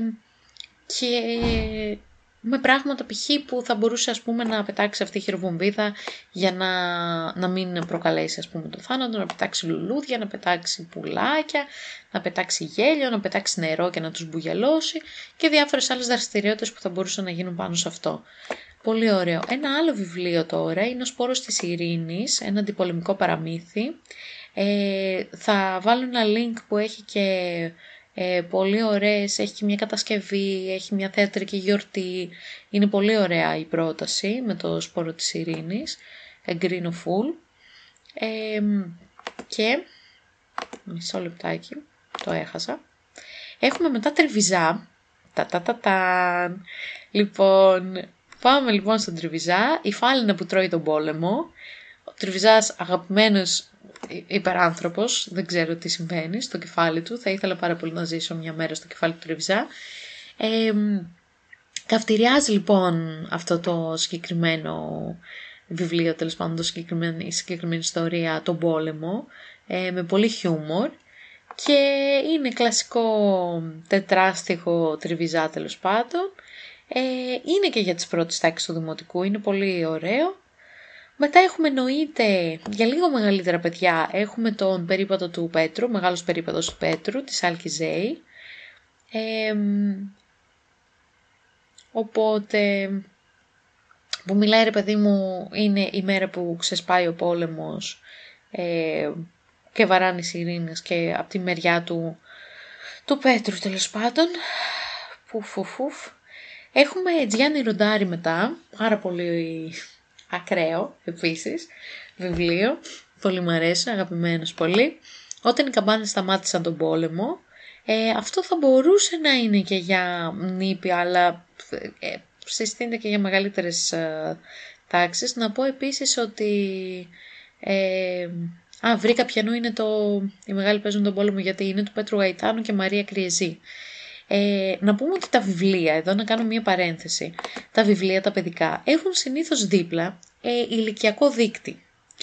και με πράγματα π.χ. που θα μπορούσε, ας πούμε, να πετάξει αυτή η χειροβομβίδα για να, να μην προκαλέσει, ας πούμε, το θάνατο, να πετάξει λουλούδια, να πετάξει πουλάκια, να πετάξει γέλιο, να πετάξει νερό και να τους μπουγιαλώσει και διάφορες άλλες δραστηριότητες που θα μπορούσαν να γίνουν πάνω σε αυτό. Πολύ ωραίο. Ένα άλλο βιβλίο τώρα είναι ο Σπόρος της Ειρήνης, ένα αντιπολεμικό παραμύθι. Ε, θα βάλω ένα link που έχει και ε, πολύ ωραίες, έχει και μια κατασκευή, έχει μια θεατρική γιορτή. Είναι πολύ ωραία η πρόταση με το Σπόρο της Ειρήνης, εγκρίνω full. Ε, και, μισό λεπτάκι, το έχασα. Έχουμε μετά Τριβιζά. Τα, τα, τα, τα. Λοιπόν, πάμε λοιπόν στον Τριβιζά, η φάλινα που τρώει τον πόλεμο. Ο Τριβιζάς αγαπημένος υπεράνθρωπος, δεν ξέρω τι συμβαίνει στο κεφάλι του, θα ήθελα πάρα πολύ να ζήσω μια μέρα στο κεφάλι του Τριβιζά. Ε, καυτηριάζει λοιπόν αυτό το συγκεκριμένο βιβλίο, τέλος πάντων το συγκεκριμένο, η συγκεκριμένη ιστορία, τον πόλεμο, ε, με πολύ χιούμορ και είναι κλασικό τετράστιχο Τριβιζά τέλος πάντων. Ε, είναι και για τις πρώτες τάξεις του δημοτικού, είναι πολύ ωραίο. Μετά έχουμε εννοείται για λίγο μεγαλύτερα παιδιά, έχουμε τον περίπατο του Πέτρου, μεγάλος περίπατος του Πέτρου, της Άλκη Ζέη. Ε, οπότε, που μιλάει ρε παιδί μου, είναι η μέρα που ξεσπάει ο πόλεμος ε, και βαράνε οι σιρήνες και από τη μεριά του, του Πέτρου τέλος πάντων. Φουφ, φουφ, φουφ. Έχουμε Τζιάννη Ροντάρη μετά, πάρα πολύ ακραίο επίσης, βιβλίο, πολύ μου αρέσει, αγαπημένος πολύ. Όταν οι καμπάνες σταμάτησαν τον πόλεμο, ε, αυτό θα μπορούσε να είναι και για νήπια, αλλά ε, συστήνεται και για μεγαλύτερες ε, τάξεις. Να πω επίσης ότι... Ε, α, βρήκα ποιανού είναι το... Οι μεγάλοι παίζουν τον πόλεμο γιατί είναι του Πέτρου Γαϊτάνου και Μαρία Κριεζή. Ε, να πούμε ότι τα βιβλία, εδώ να κάνω μία παρένθεση, τα βιβλία τα παιδικά έχουν συνήθως δίπλα ε, ηλικιακό δείκτη.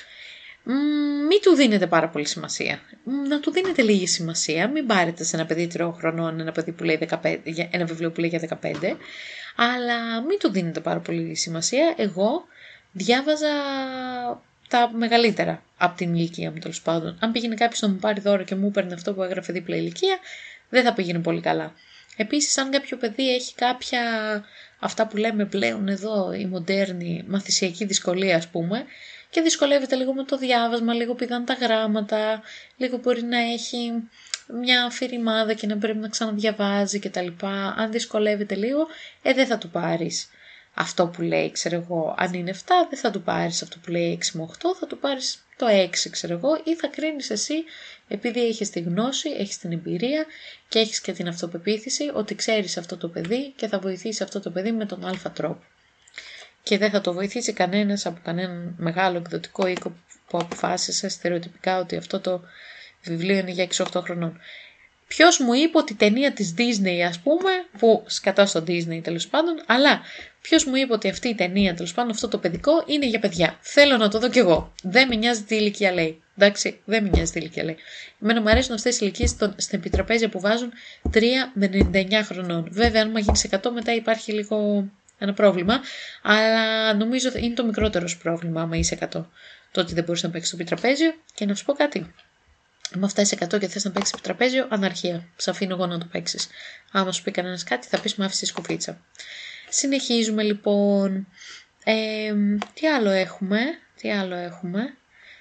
Μην του δίνετε πάρα πολύ σημασία. Να του δίνετε λίγη σημασία. Μην πάρετε σε ένα παιδί τριών χρονών ένα, παιδί που λέει δεκαπέντε, ένα βιβλίο που λέει για δεκαπέντε, αλλά μην του δίνετε πάρα πολύ σημασία. Εγώ διάβαζα τα μεγαλύτερα από την ηλικία μου τέλος πάντων. Αν πήγαινε κάποιος να μου πάρει δώρο και μου έπαιρνε αυτό που έγραφε δίπλα ηλικία, δεν θα πήγαινε πολύ καλά. Επίσης, αν κάποιο παιδί έχει κάποια, αυτά που λέμε πλέον εδώ, η μοντέρνη μαθησιακή δυσκολία ας πούμε, και δυσκολεύεται λίγο με το διάβασμα, λίγο πηδάνε τα γράμματα, λίγο μπορεί να έχει μια αφηρημάδα και να πρέπει να ξαναδιαβάζει κτλ. Αν δυσκολεύεται λίγο, ε, δεν θα του πάρεις αυτό που λέει, ξέρω εγώ, αν είναι επτά, δεν θα του πάρεις αυτό που λέει έξι με οκτώ, θα του πάρεις το έξι, ξέρω εγώ, ή θα κρίνεις εσύ, επειδή έχεις τη γνώση, έχεις την εμπειρία και έχεις και την αυτοπεποίθηση ότι ξέρεις αυτό το παιδί και θα βοηθήσει αυτό το παιδί με τον αλφα τρόπο. Και δεν θα το βοηθήσει κανένας από κανέναν μεγάλο εκδοτικό οίκο που αποφάσισε στερεοτυπικά ότι αυτό το βιβλίο είναι για έξι οκτώ χρονών. Ποιος μου είπε ότι η ταινία της Disney, ας πούμε, που σκατά στο Disney τέλος πάντων, αλλά ποιος μου είπε ότι αυτή η ταινία, τέλος πάντων, αυτό το παιδικό είναι για παιδιά. Θέλω να το δω κι εγώ. Δεν με νοιάζει τι ηλικία λέει. Εντάξει, δεν με νοιάζει τι ηλικία λέει. Εμένα μου αρέσουν αυτές οι ηλικίες στην επιτραπέζια που βάζουν τρία με ενενήντα εννιά χρονών. Βέβαια, αν γίνει εκατό, μετά υπάρχει λίγο ένα πρόβλημα, αλλά νομίζω ότι είναι το μικρότερο πρόβλημα άμα είσαι εκατό. Το ότι δεν μπορείς να παίξεις στο επιτραπέζιο. Και να σου πω κάτι. Αν φτάσεις εκατό και θες να παίξεις επιτραπέζιο, αναρχία. Σ' αφήνω εγώ να το παίξεις. Άμα σου πει κανένας κάτι, θα πεις με άφησε σκουφίτσα. Συνεχίζουμε λοιπόν. Ε, τι άλλο έχουμε. Τι άλλο έχουμε.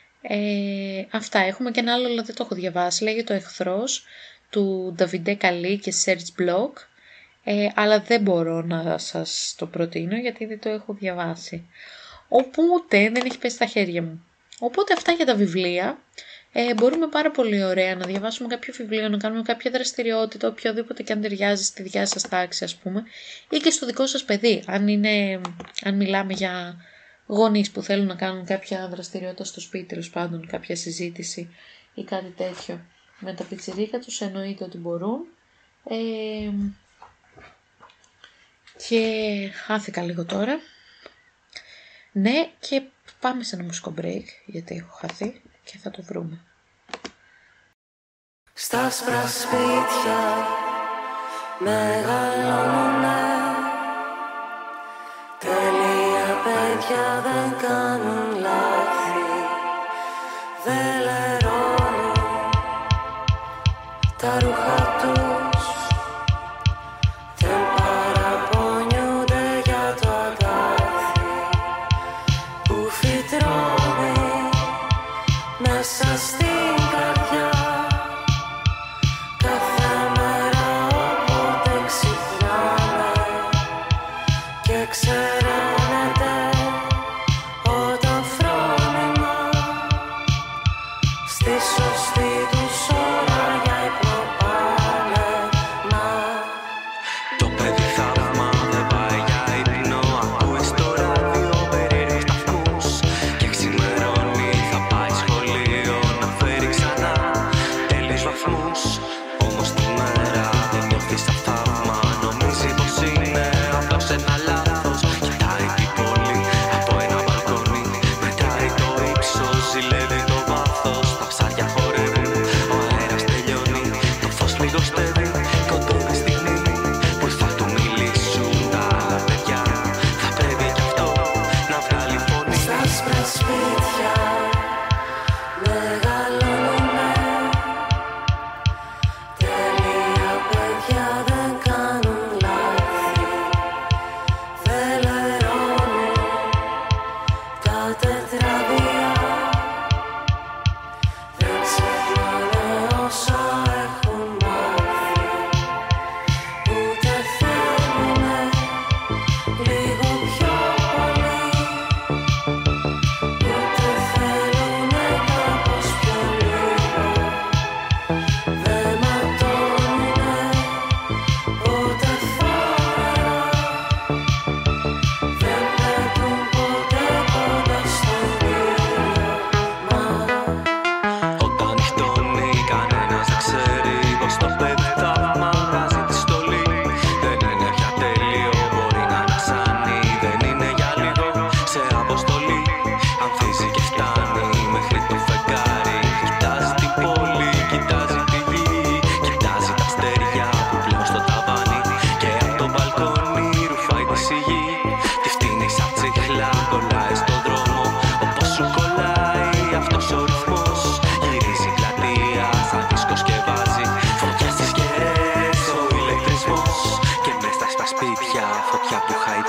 Ε, αυτά έχουμε και ένα άλλο, αλλά δεν το έχω διαβάσει. Λέγεται Ο Εχθρός του Νταβιντέ Καλή και Σέρτζ Μπλοκ. Ε, αλλά δεν μπορώ να σας το προτείνω γιατί δεν το έχω διαβάσει. Οπότε δεν έχει πέσει στα χέρια μου. Οπότε αυτά για τα βιβλία. Ε, μπορούμε πάρα πολύ ωραία να διαβάσουμε κάποιο βιβλίο, να κάνουμε κάποια δραστηριότητα, οποιοδήποτε και αν ταιριάζει στη δικιά σας τάξη ας πούμε, ή και στο δικό σας παιδί. Αν, είναι, αν μιλάμε για γονείς που θέλουν να κάνουν κάποια δραστηριότητα στο σπίτι, τέλος πάντων, κάποια συζήτηση ή κάτι τέτοιο με τα πιτσιρίκα τους, εννοείται ότι μπορούν. Ε, και χάθηκα λίγο τώρα. Ναι, και πάμε σε ένα μουσικό break, γιατί έχω χαθεί και θα το βρούμε. Στα άσπρα σπίτια μεγαλώνουνε, τέλεια παιδιά δεν κάνουν λάθη, δεν λερώνουν τα ρούχα τους, δεν παραπονιούνται για το αγκάθι που φυτρώνει μέσα στην καρδιά. Κάθε μέρα όποτε ξυπνάμε και ξεραίνεται όταν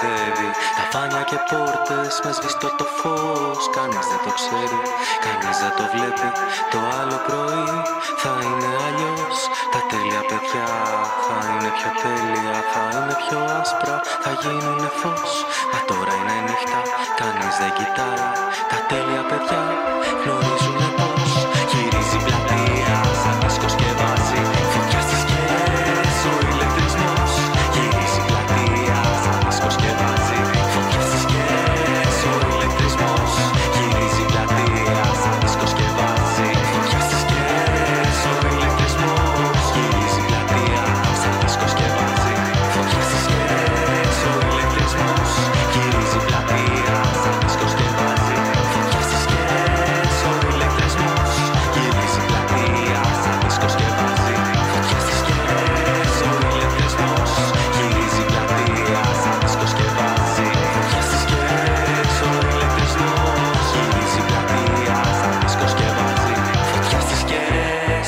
ταξιδεύει. Τα φάνια και πόρτες με σβηστό το φως. Κανείς δεν το ξέρει, κανείς δεν το βλέπει. Το άλλο πρωί θα είναι αλλιώς. Τα τέλεια παιδιά θα είναι πιο τέλεια. Θα είναι πιο άσπρα, θα γίνουνε φως. Μα τώρα είναι νύχτα, κανείς δεν κοιτάει. Τα τέλεια παιδιά γνωρίζουνε πως γυρίζει πλατεία σαν δίσκο σκευάζει. Φωτιά στις σκιές, ο ηλεκτρισμός. Γυρίζει πλατεία σαν δίσκο σκευάζει. Φωτιά στις σκιές, ο ηλεκτρισμός. Γυρίζει πλατεία σαν δίσκο σκευάζει. Φωτιά στις σκιές, ο ηλεκτρισμός. Γυρίζει πλατεία σαν δίσκο σκευάζει. Φωτιά στις σκιές, ο ηλεκτρισμός. Γυρίζει πλατεία σαν δίσκο σκευάζει. Φωτιά στις σκιές, ο ηλεκτρισμός. Γυρίζει πλατεία σαν δίσκο σκευάζει. Φωτιά στις σκιές, ο ηλεκτρισμός. Γυρίζει πλατεία σαν δίσκο σκευάζει. Φωτιά στις σκιές, ο ηλεκτρισμός. Γυρίζει πλατεία σαν δίσκο σκευάζει. Φωτιά στις σκιές.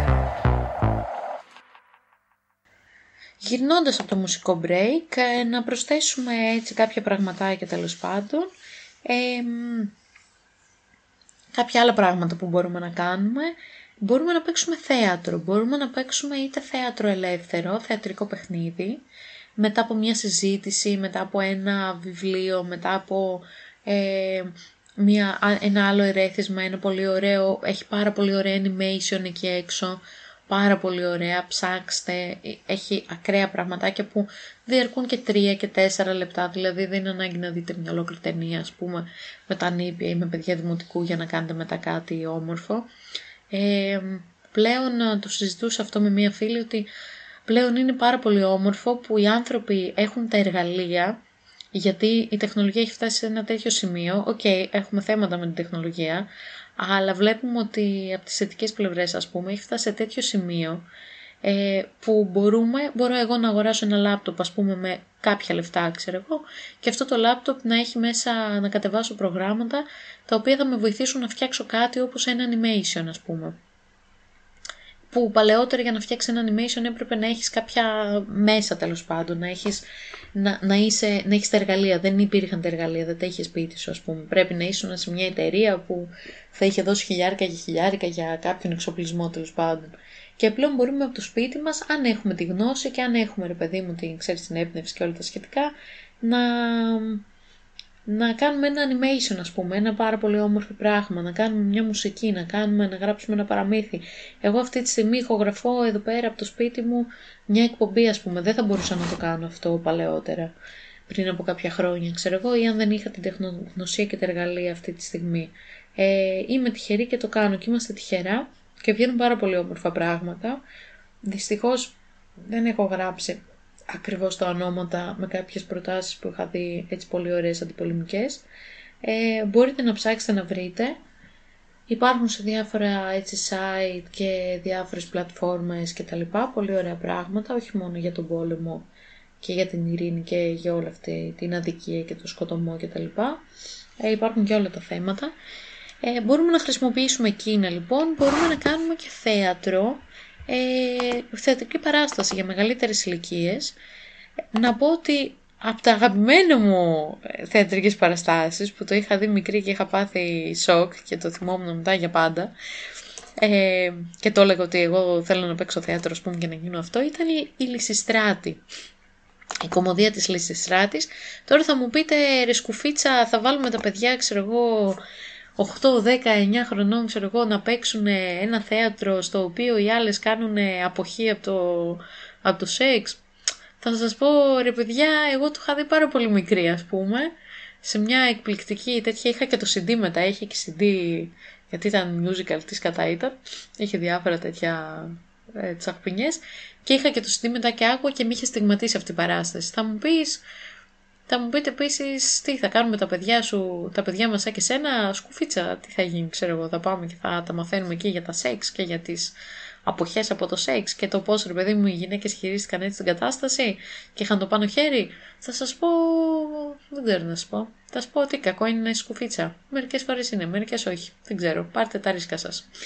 Γυρνώντας από το μουσικό break, ε, να προσθέσουμε έτσι κάποια πραγματάκια τέλος πάντων. Ε, μ, κάποια άλλα πράγματα που μπορούμε να κάνουμε. Μπορούμε να παίξουμε θέατρο, μπορούμε να παίξουμε είτε θέατρο ελεύθερο, θεατρικό παιχνίδι, μετά από μια συζήτηση, μετά από ένα βιβλίο, μετά από ε, μια, ένα άλλο ερέθισμα, ένα πολύ ωραίο, έχει πάρα πολύ ωραία animation εκεί έξω, πάρα πολύ ωραία, ψάξτε, έχει ακραία πραγματάκια που διαρκούν και τρία και τέσσερα λεπτά, δηλαδή δεν είναι ανάγκη να δείτε μια ολόκληρη ταινία, ας πούμε, με τα νήπια ή με παιδιά δημοτικού για να κάνετε μετά κάτι όμορφο. Ε, πλέον το συζητούσα αυτό με μία φίλη ότι πλέον είναι πάρα πολύ όμορφο που οι άνθρωποι έχουν τα εργαλεία, γιατί η τεχνολογία έχει φτάσει σε ένα τέτοιο σημείο. Οκ, okay, έχουμε θέματα με την τεχνολογία, αλλά βλέπουμε ότι από τις θετικές πλευρές, ας πούμε, έχει φτάσει σε τέτοιο σημείο ε, που μπορούμε, μπορώ εγώ να αγοράσω ένα λάπτοπ, ας πούμε, με κάποια λεφτά, ξέρω εγώ, και αυτό το λάπτοπ να έχει μέσα, να κατεβάσω προγράμματα τα οποία θα με βοηθήσουν να φτιάξω κάτι όπως ένα animation, ας πούμε. Που παλαιότερα για να φτιάξει ένα animation έπρεπε να έχεις κάποια μέσα, τέλος πάντων, να έχεις, να, να, είσαι, να έχεις τα εργαλεία. Δεν υπήρχαν τα εργαλεία, δεν τα είχες σπίτι σου, ας πούμε. Πρέπει να ήσουν σε μια εταιρεία που θα είχε δώσει χιλιάρικα και χιλιάρικα για κάποιον εξοπλισμό, τέλος πάντων. Και πλέον μπορούμε από το σπίτι μας, αν έχουμε τη γνώση και αν έχουμε, ρε παιδί μου, την, ξέρεις, την έμπνευση και όλα τα σχετικά, να, να κάνουμε ένα animation, ας πούμε, ένα πάρα πολύ όμορφο πράγμα, να κάνουμε μια μουσική, να, κάνουμε, να γράψουμε ένα παραμύθι. Εγώ αυτή τη στιγμή ηχογραφώ εδώ πέρα από το σπίτι μου μια εκπομπή, ας πούμε. Δεν θα μπορούσα να το κάνω αυτό παλαιότερα, πριν από κάποια χρόνια, ξέρω εγώ, ή αν δεν είχα την τεχνογνωσία και τα εργαλεία αυτή τη στιγμή. Ε, είμαι τυχερή και το κάνω και είμαστε τυχερά και βγαίνουν πάρα πολύ όμορφα πράγματα. Δυστυχώς δεν έχω γράψει ακριβώς τα ονόματα με κάποιες προτάσεις που είχα δει, έτσι πολύ ωραίες αντιπολεμικές. Ε, μπορείτε να ψάξετε να βρείτε. Υπάρχουν σε διάφορα έτσι site και διάφορες πλατφόρμες και τα λοιπά, πολύ ωραία πράγματα, όχι μόνο για τον πόλεμο και για την ειρήνη και για όλη αυτή την αδικία και το σκοτωμό και τα λοιπά. Ε, υπάρχουν και όλα τα θέματα. Ε, μπορούμε να χρησιμοποιήσουμε εκείνα λοιπόν, μπορούμε να κάνουμε και θέατρο, ε, θεατρική παράσταση για μεγαλύτερες ηλικίες. Να πω ότι από τα αγαπημένα μου θεατρικές παραστάσεις που το είχα δει μικρή και είχα πάθει σοκ και το θυμόμουν μετά για πάντα, ε, και το έλεγα ότι εγώ θέλω να παίξω θέατρο, ας πούμε, και να γίνω αυτό, ήταν η, η Λυσιστράτη. Η κομμωδία της Λυσιστράτης. Τώρα θα μου πείτε, ρε σκουφίτσα, θα βάλουμε τα παιδιά, ξέρω εγώ, οκτώ, δέκα, εννιά χρονών, ξέρω εγώ, να παίξουν ένα θέατρο στο οποίο οι άλλες κάνουν αποχή από το, από το σεξ. Θα σας πω, ρε παιδιά, εγώ το είχα δει πάρα πολύ μικρή, ας πούμε, σε μια εκπληκτική τέτοια, είχα και το σι ντι μετά, είχε και σι ντι, γιατί ήταν musical, της κατά ήταν, είχε διάφορα τέτοια ε, τσαχπινιές, και είχα και το σι ντι μετά και άκουγα και με είχε στιγματίσει αυτή η παράσταση. Θα μου πεις, θα μου πείτε επίσης, τι θα κάνουμε τα παιδιά σου, τα παιδιά μας σαν και σένα, σκουφίτσα, τι θα γίνει, ξέρω εγώ, θα πάμε και θα τα μαθαίνουμε εκεί για τα σεξ και για τις αποχές από το σεξ και το πώς, ρε παιδί μου, οι γυναίκες χειρίστηκαν έτσι την κατάσταση και είχαν το πάνω χέρι. Θα σας πω, δεν ξέρω να σας πω. Θα σας πω ότι κακό είναι να είσαι σκουφίτσα. Μερικές φορές είναι, μερικές όχι. Δεν ξέρω. Πάρτε τα ρίσκα σας.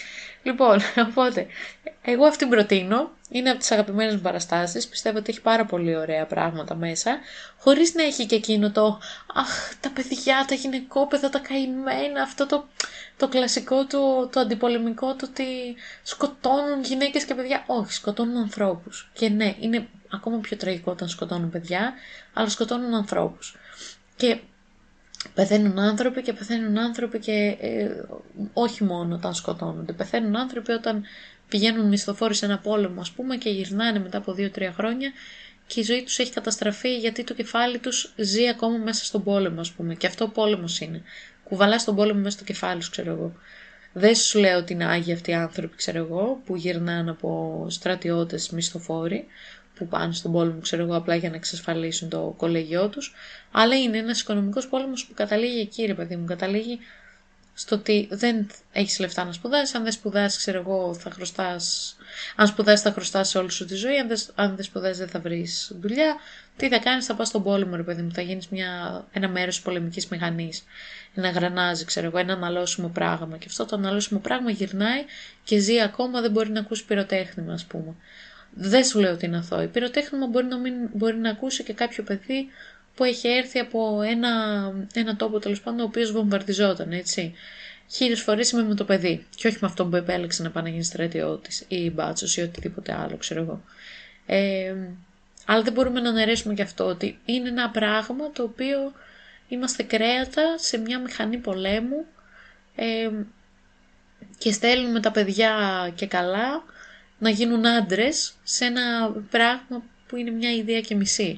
Λοιπόν, οπότε, εγώ αυτήν προτείνω. Είναι από τις αγαπημένες μου παραστάσεις. Πιστεύω ότι έχει πάρα πολύ ωραία πράγματα μέσα. Χωρίς να έχει και εκείνο το «Αχ, τα παιδιά, τα γυναικόπαιδα, τα καημένα», αυτό το, το κλασικό, το, το αντιπολεμικό, το ότι σκοτώνουν γυναίκες και παιδιά. Όχι, σκοτώνουν ανθρώπους. Και ναι, είναι ακόμα πιο τραγικό όταν σκοτώνουν παιδιά, αλλά σκοτώνουν ανθρώπους. Και πεθαίνουν άνθρωποι και πεθαίνουν άνθρωποι και ε, όχι μόνο όταν σκοτώνονται. Πεθαίνουν άνθρωποι όταν πηγαίνουν μισθοφόροι σε ένα πόλεμο, ας πούμε, και γυρνάνε μετά από δύο τρία χρόνια και η ζωή τους έχει καταστραφεί γιατί το κεφάλι τους ζει ακόμα μέσα στον πόλεμο, ας πούμε. Και αυτό πόλεμος είναι. Κουβαλάς τον πόλεμο μέσα στο κεφάλι σου, ξέρω εγώ. Δεν σου λέω ότι είναι άγιοι αυτοί οι άνθρωποι, ξέρω εγώ, που γυρνάνε από στρατιώτες μισθοφόροι, που πάνε στον πόλεμο, ξέρω εγώ, απλά για να εξασφαλίσουν το κολεγιό τους. Αλλά είναι ένας οικονομικός πόλεμος που καταλήγει εκεί, ρε παιδί μου, καταλήγει στο ότι δεν έχεις λεφτά να σπουδάσεις. Αν δεν σπουδάσεις, ξέρω εγώ, θα χρωστάς. Αν σπουδάσεις, θα χρωστάς όλη σου τη ζωή. Αν δεν, αν δεν σπουδάσεις, δεν θα βρεις δουλειά. Τι θα κάνεις, θα πας στον πόλεμο, ρε παιδί μου, θα γίνεις μια, ένα μέρος της πολεμικής μηχανής. Ένα γρανάζι, ξέρω εγώ, ένα αναλώσιμο πράγμα. Και αυτό το αναλώσιμο πράγμα γυρνάει και ζει ακόμα, δεν μπορεί να ακούσει πυροτέχνημα, ας πούμε. Δεν σου λέω ότι είναι αθώο. Πυροτέχνημα μπορεί να, μην, μπορεί να ακούσει και κάποιο παιδί που έχει έρθει από ένα, ένα τόπο, τέλος πάντων, ο οποίος βομβαρδιζόταν, έτσι. Χίλιες φορές είμαι με το παιδί. Και όχι με αυτό που επέλεξε να πάει να γίνει στρατιώτης ή μπάτσος ή οτιδήποτε άλλο, ξέρω εγώ. Ε, αλλά δεν μπορούμε να αναιρέσουμε και αυτό ότι είναι ένα πράγμα το οποίο είμαστε κρέατα σε μια μηχανή πολέμου ε, και στέλνουμε τα παιδιά και καλά να γίνουν άντρες σε ένα πράγμα που είναι μια ιδέα και μισή.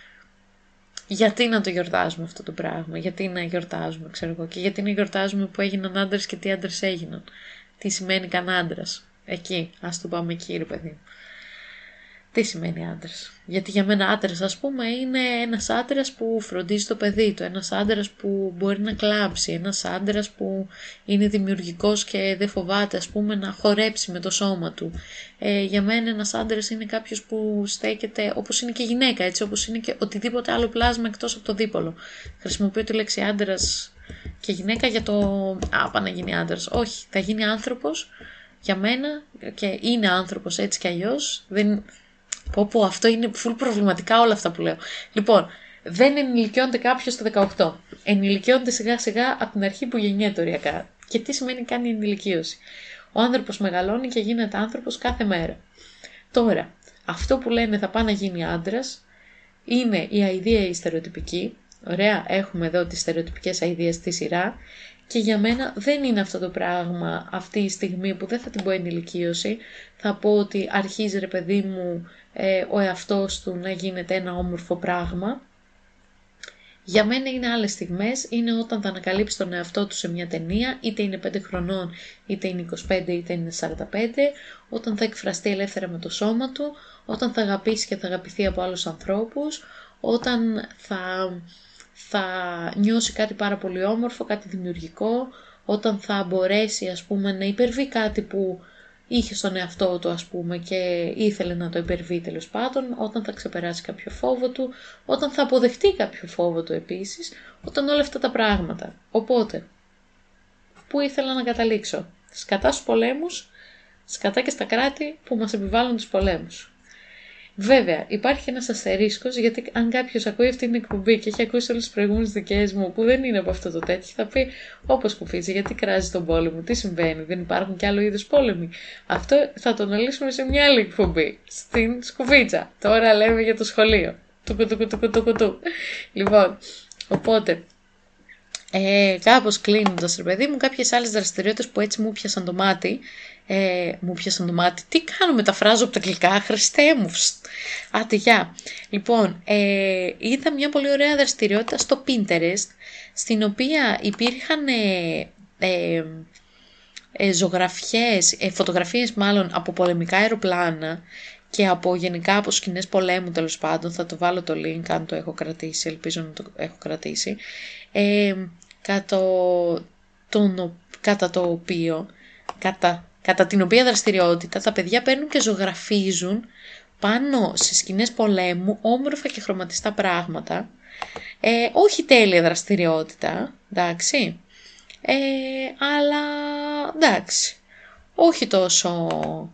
Γιατί να το γιορτάζουμε αυτό το πράγμα, γιατί να γιορτάζουμε, ξέρω εγώ, και γιατί να γιορτάζουμε που έγιναν άντρες και τι άντρες έγιναν. Τι σημαίνει καν άντρας. Εκεί, ας το πάμε εκεί, ρε παιδί. Τι σημαίνει άντρας. Γιατί για μένα άντρας, ας πούμε, είναι ένας άντρας που φροντίζει το παιδί του, ένας άντρας που μπορεί να κλάψει, ένας άντρας που είναι δημιουργικός και δεν φοβάται, ας πούμε, να χορέψει με το σώμα του. Ε, για μένα ένας άντρας είναι κάποιος που στέκεται, όπως είναι και γυναίκα, έτσι, όπως είναι και οτιδήποτε άλλο πλάσμα εκτός από το δίπολο. Χρησιμοποιώ τη λέξη άντρας και γυναίκα για το «Α, πάει να γίνει άντρας». Όχι, θα γίνει άνθρωπος για μένα και είναι άνθρωπος έτσι κι αλλιώς. Δεν... Πω πω, αυτό είναι full προβληματικά όλα αυτά που λέω. Λοιπόν, δεν ενηλικιώνεται κάποιος στο δεκαοκτώ. Ενηλικιώνεται σιγά σιγά από την αρχή που γεννιέται οριακά. Και τι σημαίνει κάνει η ενηλικίωση. Ο άνθρωπος μεγαλώνει και γίνεται άνθρωπος κάθε μέρα. Τώρα, αυτό που λένε θα πάει να γίνει άντρας είναι η αηδία η στερεοτυπική. Ωραία, έχουμε εδώ τις στερεοτυπικές αηδίες στη σειρά. Και για μένα δεν είναι αυτό το πράγμα αυτή η στιγμή που δεν θα την πω ενηλικίωση. Θα πω ότι αρχίζει, ρε παιδί μου, ε, ο εαυτός του να γίνεται ένα όμορφο πράγμα. Για μένα είναι άλλες στιγμές, είναι όταν θα ανακαλύψει τον εαυτό του σε μια ταινία, είτε είναι πέντε χρονών, είτε είναι είκοσι πέντε, είτε είναι σαράντα πέντε, όταν θα εκφραστεί ελεύθερα με το σώμα του, όταν θα αγαπήσει και θα αγαπηθεί από άλλους ανθρώπους, όταν θα... θα νιώσει κάτι πάρα πολύ όμορφο, κάτι δημιουργικό, όταν θα μπορέσει, ας πούμε, να υπερβεί κάτι που είχε στον εαυτό του, ας πούμε, και ήθελε να το υπερβεί, τέλος πάντων, όταν θα ξεπεράσει κάποιο φόβο του, όταν θα αποδεχτεί κάποιο φόβο του επίσης, όταν όλα αυτά τα πράγματα. Οπότε, πού ήθελα να καταλήξω? Σκατά στους πολέμους, σκατά και στα κράτη που μας επιβάλλουν τους πολέμους. Βέβαια, υπάρχει ένας αστερίσκος, γιατί αν κάποιος ακούει αυτή την εκπομπή και έχει ακούσει όλες τις προηγούμενες δικές μου που δεν είναι από αυτό το τέτοιο, θα πει όπως σκουφίζει, γιατί κράζει τον πόλεμο, τι συμβαίνει, δεν υπάρχουν κι άλλο είδους πόλεμοι. Αυτό θα το αναλύσουμε σε μια άλλη εκπομπή, στην σκουφίτσα. Τώρα λέμε για το σχολείο. Του κουτου κουτου κουτου κουτου. Λοιπόν, οπότε, ε, κάπως κλείνοντας, ρε παιδί μου, κάποιες άλλες δραστηριότητες που έτσι μου πιάσαν το μάτι. Ε, μου πιάσαν το μάτι. Τι κάνω, μεταφράζω από τα αγγλικά, Χριστέ μου. Άντε, γεια. Λοιπόν, ε, είδα μια πολύ ωραία δραστηριότητα στο Pinterest, στην οποία υπήρχαν ε, ε, ε, ζωγραφιές, ε, φωτογραφίες μάλλον από πολεμικά αεροπλάνα και από γενικά από σκηνές πολέμου, τέλος πάντων. Θα το βάλω το link αν το έχω κρατήσει, ελπίζω να το έχω κρατήσει. Ε, κατά, τον, κατά το οποίο, κατά κατά την οποία δραστηριότητα τα παιδιά παίρνουν και ζωγραφίζουν πάνω σε σκηνές πολέμου όμορφα και χρωματιστά πράγματα. Ε, όχι τέλεια δραστηριότητα, εντάξει, ε, αλλά εντάξει, όχι τόσο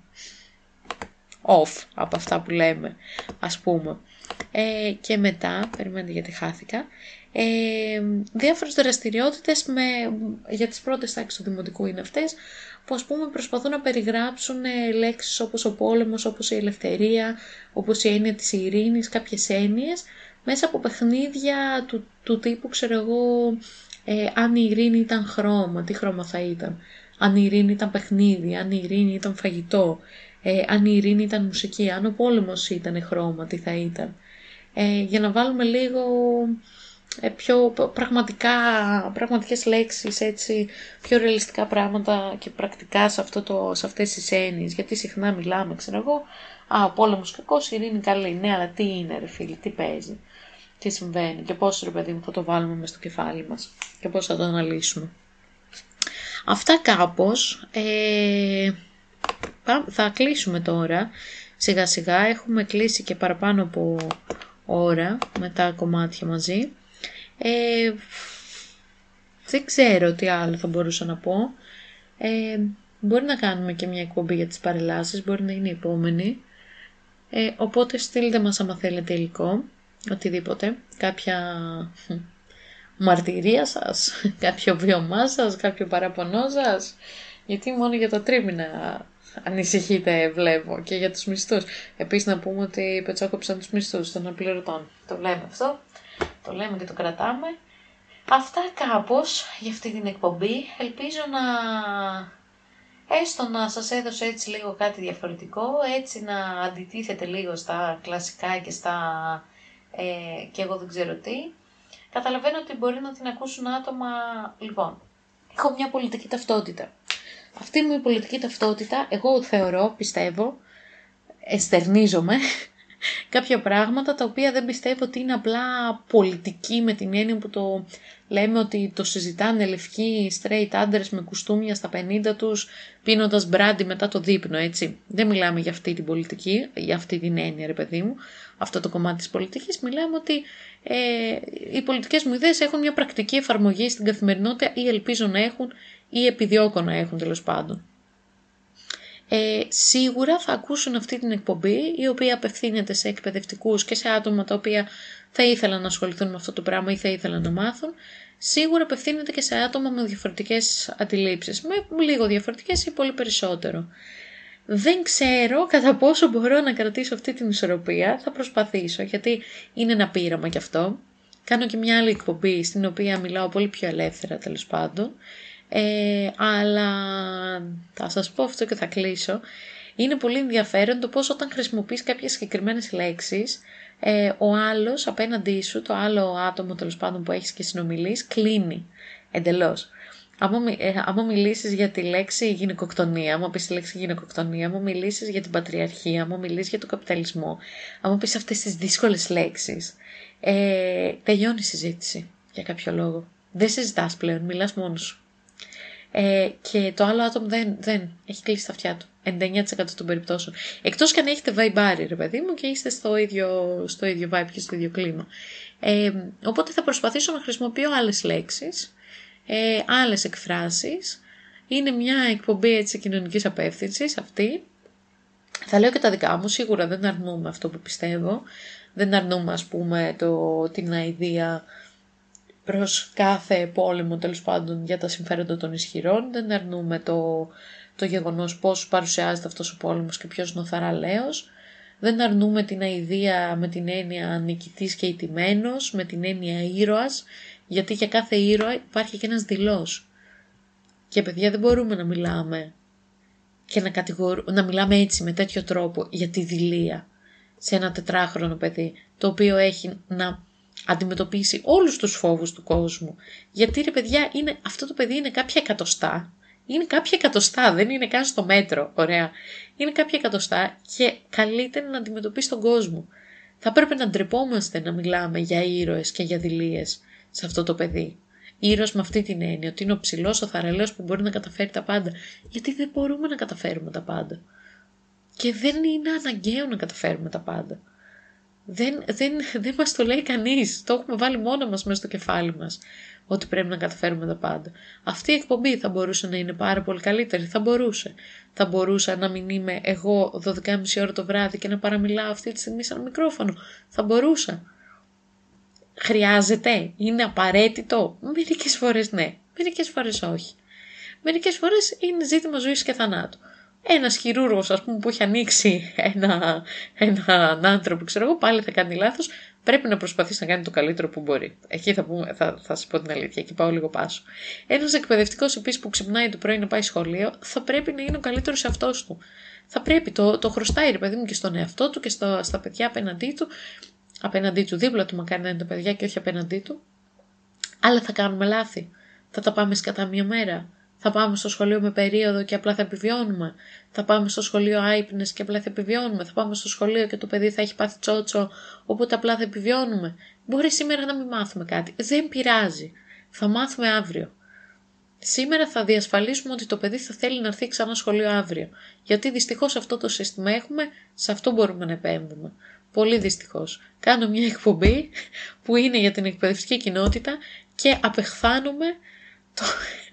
off από αυτά που λέμε, ας πούμε. Ε, και μετά, περιμένετε γιατί χάθηκα, ε, διάφορες δραστηριότητες με, για τις πρώτες τάξεις του δημοτικού είναι αυτές, που ας πούμε προσπαθούν να περιγράψουν ε, λέξεις όπως ο πόλεμος, όπως η ελευθερία, όπως η έννοια της ειρήνης, κάποιες έννοιες, μέσα από παιχνίδια του, του τύπου, ξέρω εγώ, ε, αν η ειρήνη ήταν χρώμα, τι χρώμα θα ήταν, αν η ειρήνη ήταν παιχνίδι, αν η ειρήνη ήταν φαγητό, ε, αν η ειρήνη ήταν μουσική, αν ο πόλεμος ήταν χρώμα, τι θα ήταν. Ε, για να βάλουμε λίγο ε, πιο πραγματικά, πραγματικές λέξεις, έτσι, πιο ρεαλιστικά πράγματα και πρακτικά σε, αυτό το, σε αυτές τις έννοιες. Γιατί συχνά μιλάμε, ξέρω εγώ, α, ο πόλεμος κακός, η ειρήνη καλή. Ναι, αλλά τι είναι ρε φίλοι, τι παίζει, τι συμβαίνει και πώς ρε παιδί μου θα το βάλουμε μες στο κεφάλι μας και πώς θα το αναλύσουμε. Αυτά κάπως. Ε, θα κλείσουμε τώρα. Σιγά σιγά έχουμε κλείσει και παραπάνω από ώρα με τα κομμάτια μαζί. Ε, δεν ξέρω τι άλλο θα μπορούσα να πω. Ε, μπορεί να κάνουμε και μια εκπομπή για τις παρελάσεις, μπορεί να είναι η επόμενη. Ε, οπότε στείλτε μας άμα θέλετε υλικό, οτιδήποτε, κάποια μαρτυρία σας, κάποιο βιωμά σας, κάποιο παραπονό σας, γιατί μόνο για τα τρίμηνα ανησυχείτε βλέπω και για τους μισθούς. Επίσης να πούμε ότι πετσόκοψαν τους μισθούς των αναπληρωτών. Το λέμε αυτό, το λέμε και το κρατάμε. Αυτά κάπως για αυτή την εκπομπή. Ελπίζω να έστω να σας έδωσε έτσι λίγο κάτι διαφορετικό, έτσι να αντιτίθεται λίγο στα κλασικά και στα ε, και εγώ δεν ξέρω τι. Καταλαβαίνω ότι μπορεί να την ακούσουν άτομα. Λοιπόν, έχω μια πολιτική ταυτότητα. Αυτή μου η πολιτική ταυτότητα, εγώ θεωρώ, πιστεύω, εστερνίζομαι κάποια πράγματα τα οποία δεν πιστεύω ότι είναι απλά πολιτική, με την έννοια που το λέμε ότι το συζητάνε λευκοί straight άντρες με κουστούμια στα πενήντα τους πίνοντας μπράντι μετά το δείπνο, έτσι. Δεν μιλάμε για αυτή την πολιτική, για αυτή την έννοια ρε παιδί μου, αυτό το κομμάτι της πολιτικής. Μιλάμε ότι ε, οι πολιτικές μου ιδέες έχουν μια πρακτική εφαρμογή στην καθημερινότητα ή ελπίζω να έχουν ή επιδιώκω να έχουν τέλος πάντων. Ε, σίγουρα θα ακούσουν αυτή την εκπομπή η οποία απευθύνεται σε εκπαιδευτικούς και σε άτομα τα οποία θα ήθελαν να ασχοληθούν με αυτό το πράγμα ή θα ήθελαν να μάθουν. Σίγουρα απευθύνεται και σε άτομα με διαφορετικές αντιλήψεις, με λίγο διαφορετικές ή πολύ περισσότερο. Δεν ξέρω κατά πόσο μπορώ να κρατήσω αυτή την ισορροπία, θα προσπαθήσω γιατί είναι ένα πείραμα κι αυτό. Κάνω και μια άλλη εκπομπή στην οποία μιλάω πολύ πιο ελεύθερα τέλος πάντων. Ε, αλλά θα σας πω αυτό και θα κλείσω. Είναι πολύ ενδιαφέρον το πώς όταν χρησιμοποιείς κάποιες συγκεκριμένες λέξεις ε, ο άλλος απέναντί σου, το άλλο άτομο τέλος πάντων που έχεις και συνομιλείς, κλείνει εντελώς. Άμα, ε, άμα μιλήσεις για τη λέξη γυναικοκτονία, άμα πεις τη λέξη γυναικοκτονία, άμα μιλήσεις για την πατριαρχία, άμα μιλήσεις για τον καπιταλισμό, άμα πεις αυτές τις δύσκολες λέξεις, ε, τελειώνει η συζήτηση για κάποιο λόγο. Δεν συζητάς πλέον, μιλάς μόνος σου. Ε, και το άλλο άτομο δεν, δεν έχει κλείσει τα αυτιά του ενενήντα εννέα τοις εκατό των περιπτώσεων, εκτός και αν έχετε vibe ρε παιδί μου και είστε στο ίδιο, στο ίδιο vibe και στο ίδιο κλίμα. Ε, οπότε θα προσπαθήσω να χρησιμοποιώ άλλες λέξεις, ε, άλλες εκφράσεις. Είναι μια εκπομπή έτσι κοινωνικής απεύθυνσης αυτή. Θα λέω και τα δικά μου, σίγουρα δεν αρνούμε αυτό που πιστεύω, δεν αρνούμε ας πούμε το, την αηδία προς κάθε πόλεμο τέλος πάντων για τα συμφέροντα των ισχυρών, δεν αρνούμε το, το γεγονός πώς παρουσιάζεται αυτός ο πόλεμος και ποιος είναι ο θαραλέος, δεν αρνούμε την αηδία με την έννοια νικητής και ηττημένος, με την έννοια ήρωας, γιατί για κάθε ήρωα υπάρχει και ένας δειλός. Και παιδιά δεν μπορούμε να μιλάμε και να, κατηγορ... να μιλάμε έτσι με τέτοιο τρόπο για τη δειλία σε ένα τετράχρονο παιδί, το οποίο έχει να αντιμετωπίσει όλους τους φόβους του κόσμου. Γιατί ρε παιδιά, είναι, αυτό το παιδί είναι κάποια εκατοστά. Είναι κάποια εκατοστά, δεν είναι καν στο μέτρο, ωραία. Είναι κάποια εκατοστά και καλείται να αντιμετωπίσει τον κόσμο. Θα πρέπει να ντρεπόμαστε να μιλάμε για ήρωες και για δειλίες σε αυτό το παιδί. Ήρωας με αυτή την έννοια, ότι είναι ο ψηλός, ο θαραλέος που μπορεί να καταφέρει τα πάντα. Γιατί δεν μπορούμε να καταφέρουμε τα πάντα. Και δεν είναι αναγκαίο να καταφέρουμε τα πάντα. Δεν, δεν, δεν μας το λέει κανείς. Το έχουμε βάλει μόνο μας μέσα στο κεφάλι μας. Ότι πρέπει να καταφέρουμε τα πάντα. Αυτή η εκπομπή θα μπορούσε να είναι πάρα πολύ καλύτερη. Θα μπορούσε. Θα μπορούσα να μην είμαι εγώ δώδεκα και μισή ώρα το βράδυ και να παραμιλάω αυτή τη στιγμή σαν μικρόφωνο. Θα μπορούσα. Χρειάζεται. Είναι απαραίτητο. Μερικές φορές ναι. Μερικές φορές όχι. Μερικές φορές είναι ζήτημα ζωής και θανάτου. Ένας χειρούργος, ας πούμε, που έχει ανοίξει ένα, έναν άνθρωπο, ξέρω εγώ, πάλι θα κάνει λάθος. Πρέπει να προσπαθήσει να κάνει το καλύτερο που μπορεί. Εκεί θα, πούμε, θα, θα σας πω την αλήθεια, εκεί πάω λίγο πάσο. Ένας εκπαιδευτικός επίσης που ξυπνάει το πρωί να πάει σχολείο, θα πρέπει να είναι ο καλύτερος εαυτός του. Θα πρέπει, το, το χρωστάει, ρε παιδί μου, και στον εαυτό του και στο, στα παιδιά απέναντί του. Απέναντί του, δίπλα του, μακάρι να είναι τα παιδιά και όχι απέναντί του. Αλλά θα κάνουμε λάθη. Θα τα πάμε σκατά μια μέρα. Θα πάμε στο σχολείο με περίοδο και απλά θα επιβιώνουμε. Θα πάμε στο σχολείο άυπνες και απλά θα επιβιώνουμε. Θα πάμε στο σχολείο και το παιδί θα έχει πάθει τσότσο, οπότε απλά θα επιβιώνουμε. Μπορεί σήμερα να μην μάθουμε κάτι. Δεν πειράζει. Θα μάθουμε αύριο. Σήμερα θα διασφαλίσουμε ότι το παιδί θα θέλει να έρθει ξανά σχολείο αύριο. Γιατί δυστυχώς αυτό το σύστημα έχουμε, σε αυτό μπορούμε να επέμβουμε. Πολύ δυστυχώς. Κάνω μια εκπομπή που είναι για την εκπαιδευτική κοινότητα και απεχθάνουμε το,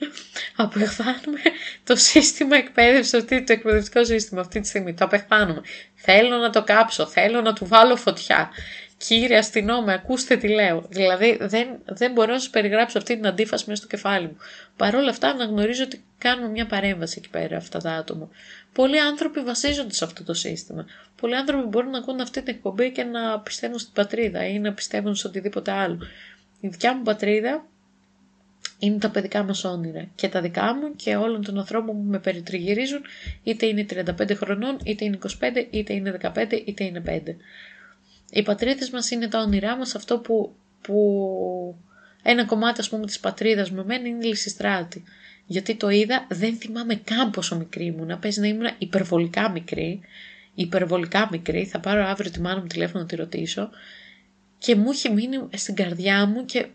απεχθάνουμε το σύστημα εκπαίδευσης, αυτή, το εκπαιδευτικό σύστημα αυτή τη στιγμή. Το απεχθάνουμε. Θέλω να το κάψω, θέλω να του βάλω φωτιά. Κύριε αστυνόμε, ακούστε τι λέω. Δηλαδή δεν, δεν μπορώ να σας περιγράψω αυτή την αντίφαση μέσα στο κεφάλι μου. Παρ' όλα αυτά αναγνωρίζω ότι κάνουμε μια παρέμβαση εκεί πέρα αυτά τα άτομα. Πολλοί άνθρωποι βασίζονται σε αυτό το σύστημα. Πολλοί άνθρωποι μπορούν να ακούν αυτή την εκπομπή και να πιστεύουν στην πατρίδα ή να πιστεύουν σε οτιδήποτε άλλο. Η δικιά μου πατρίδα είναι τα παιδικά μας όνειρα και τα δικά μου και όλων των ανθρώπων που με περιτριγυρίζουν, είτε είναι τριάντα πέντε χρονών, είτε είναι είκοσι πέντε, είτε είναι δεκαπέντε, είτε είναι πέντε. Οι πατρίδες μας είναι τα όνειρά μας, αυτό που, που ένα κομμάτι, ας πούμε, της πατρίδας μου εμένα είναι η Λυσιστράτη. Γιατί το είδα, δεν θυμάμαι καν πόσο μικρή ήμουνα, παίζει να ήμουν υπερβολικά μικρή, υπερβολικά μικρή, θα πάρω αύριο τη μάνα μου τηλέφωνο να τη ρωτήσω και μου έχει μείνει στην καρδιά μου και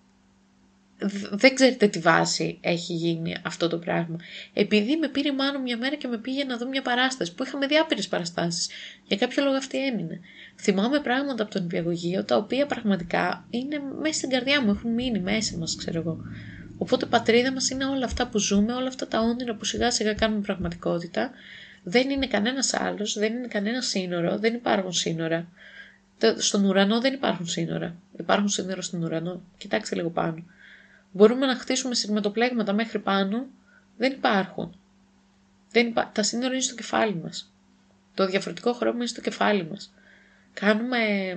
δεν ξέρετε τι βάση έχει γίνει αυτό το πράγμα. Επειδή με πήρε η μάνα μου μια μέρα και με πήγε να δω μια παράσταση που είχαμε διάπειρες παραστάσεις. Για κάποιο λόγο αυτή έμεινε. Θυμάμαι πράγματα από τον νηπιαγωγείο τα οποία πραγματικά είναι μέσα στην καρδιά μου, έχουν μείνει μέσα μας, ξέρω εγώ. Οπότε πατρίδα μας είναι όλα αυτά που ζούμε, όλα αυτά τα όνειρα που σιγά σιγά κάνουμε πραγματικότητα. Δεν είναι κανένας άλλος, δεν είναι κανένα σύνορο, δεν υπάρχουν σύνορα. Στον ουρανό δεν υπάρχουν σύνορα. Υπάρχουν σύνορα στον ουρανό. Κοιτάξτε λίγο πάνω. Μπορούμε να χτίσουμε σειρματοπλέγματα μέχρι πάνω. Δεν υπάρχουν. Δεν υπά... Τα σύνορα είναι στο κεφάλι μας. Το διαφορετικό χρώμα είναι στο κεφάλι μας. Κάνουμε...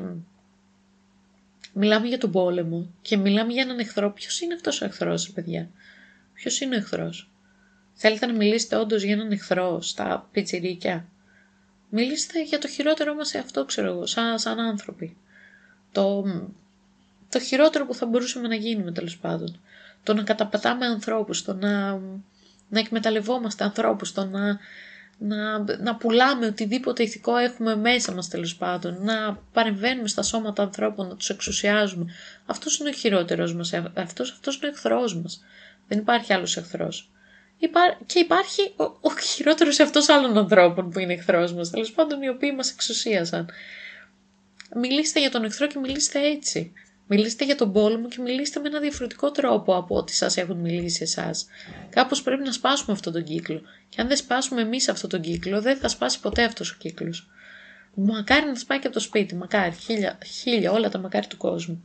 Μιλάμε για τον πόλεμο και μιλάμε για έναν εχθρό. Ποιος είναι αυτός ο εχθρός, παιδιά? Ποιος είναι ο εχθρός? Θέλετε να μιλήσετε όντως για έναν εχθρό στα πιτσιρίκια? Μιλήστε για το χειρότερο μας εαυτό, ξέρω εγώ, σαν, σαν άνθρωποι. Το... Το χειρότερο που θα μπορούσαμε να γίνουμε, τέλος πάντων. Το να καταπατάμε ανθρώπους, το να, να εκμεταλλευόμαστε ανθρώπους, το να, να, να πουλάμε οτιδήποτε ηθικό έχουμε μέσα μας, τέλος πάντων. Να παρεμβαίνουμε στα σώματα ανθρώπων, να τους εξουσιάζουμε. Αυτός είναι ο χειρότερος μας, αυτός, αυτός είναι ο εχθρός μας. Δεν υπάρχει άλλος εχθρός. Υπά... Και υπάρχει ο, ο χειρότερος αυτός άλλων ανθρώπων που είναι εχθρός μας, τέλος πάντων, οι οποίοι μας εξουσίασαν. Μιλήστε για τον εχθρό και μιλήστε έτσι. Μιλήστε για τον πόλεμο και μιλήστε με ένα διαφορετικό τρόπο από ό,τι σας έχουν μιλήσει εσάς. Κάπως πρέπει να σπάσουμε αυτόν τον κύκλο. Και αν δεν σπάσουμε εμείς αυτόν τον κύκλο, δεν θα σπάσει ποτέ αυτός ο κύκλος. Μακάρι να σπάει και από το σπίτι, μακάρι, χίλια, χίλια, όλα τα μακάρι του κόσμου.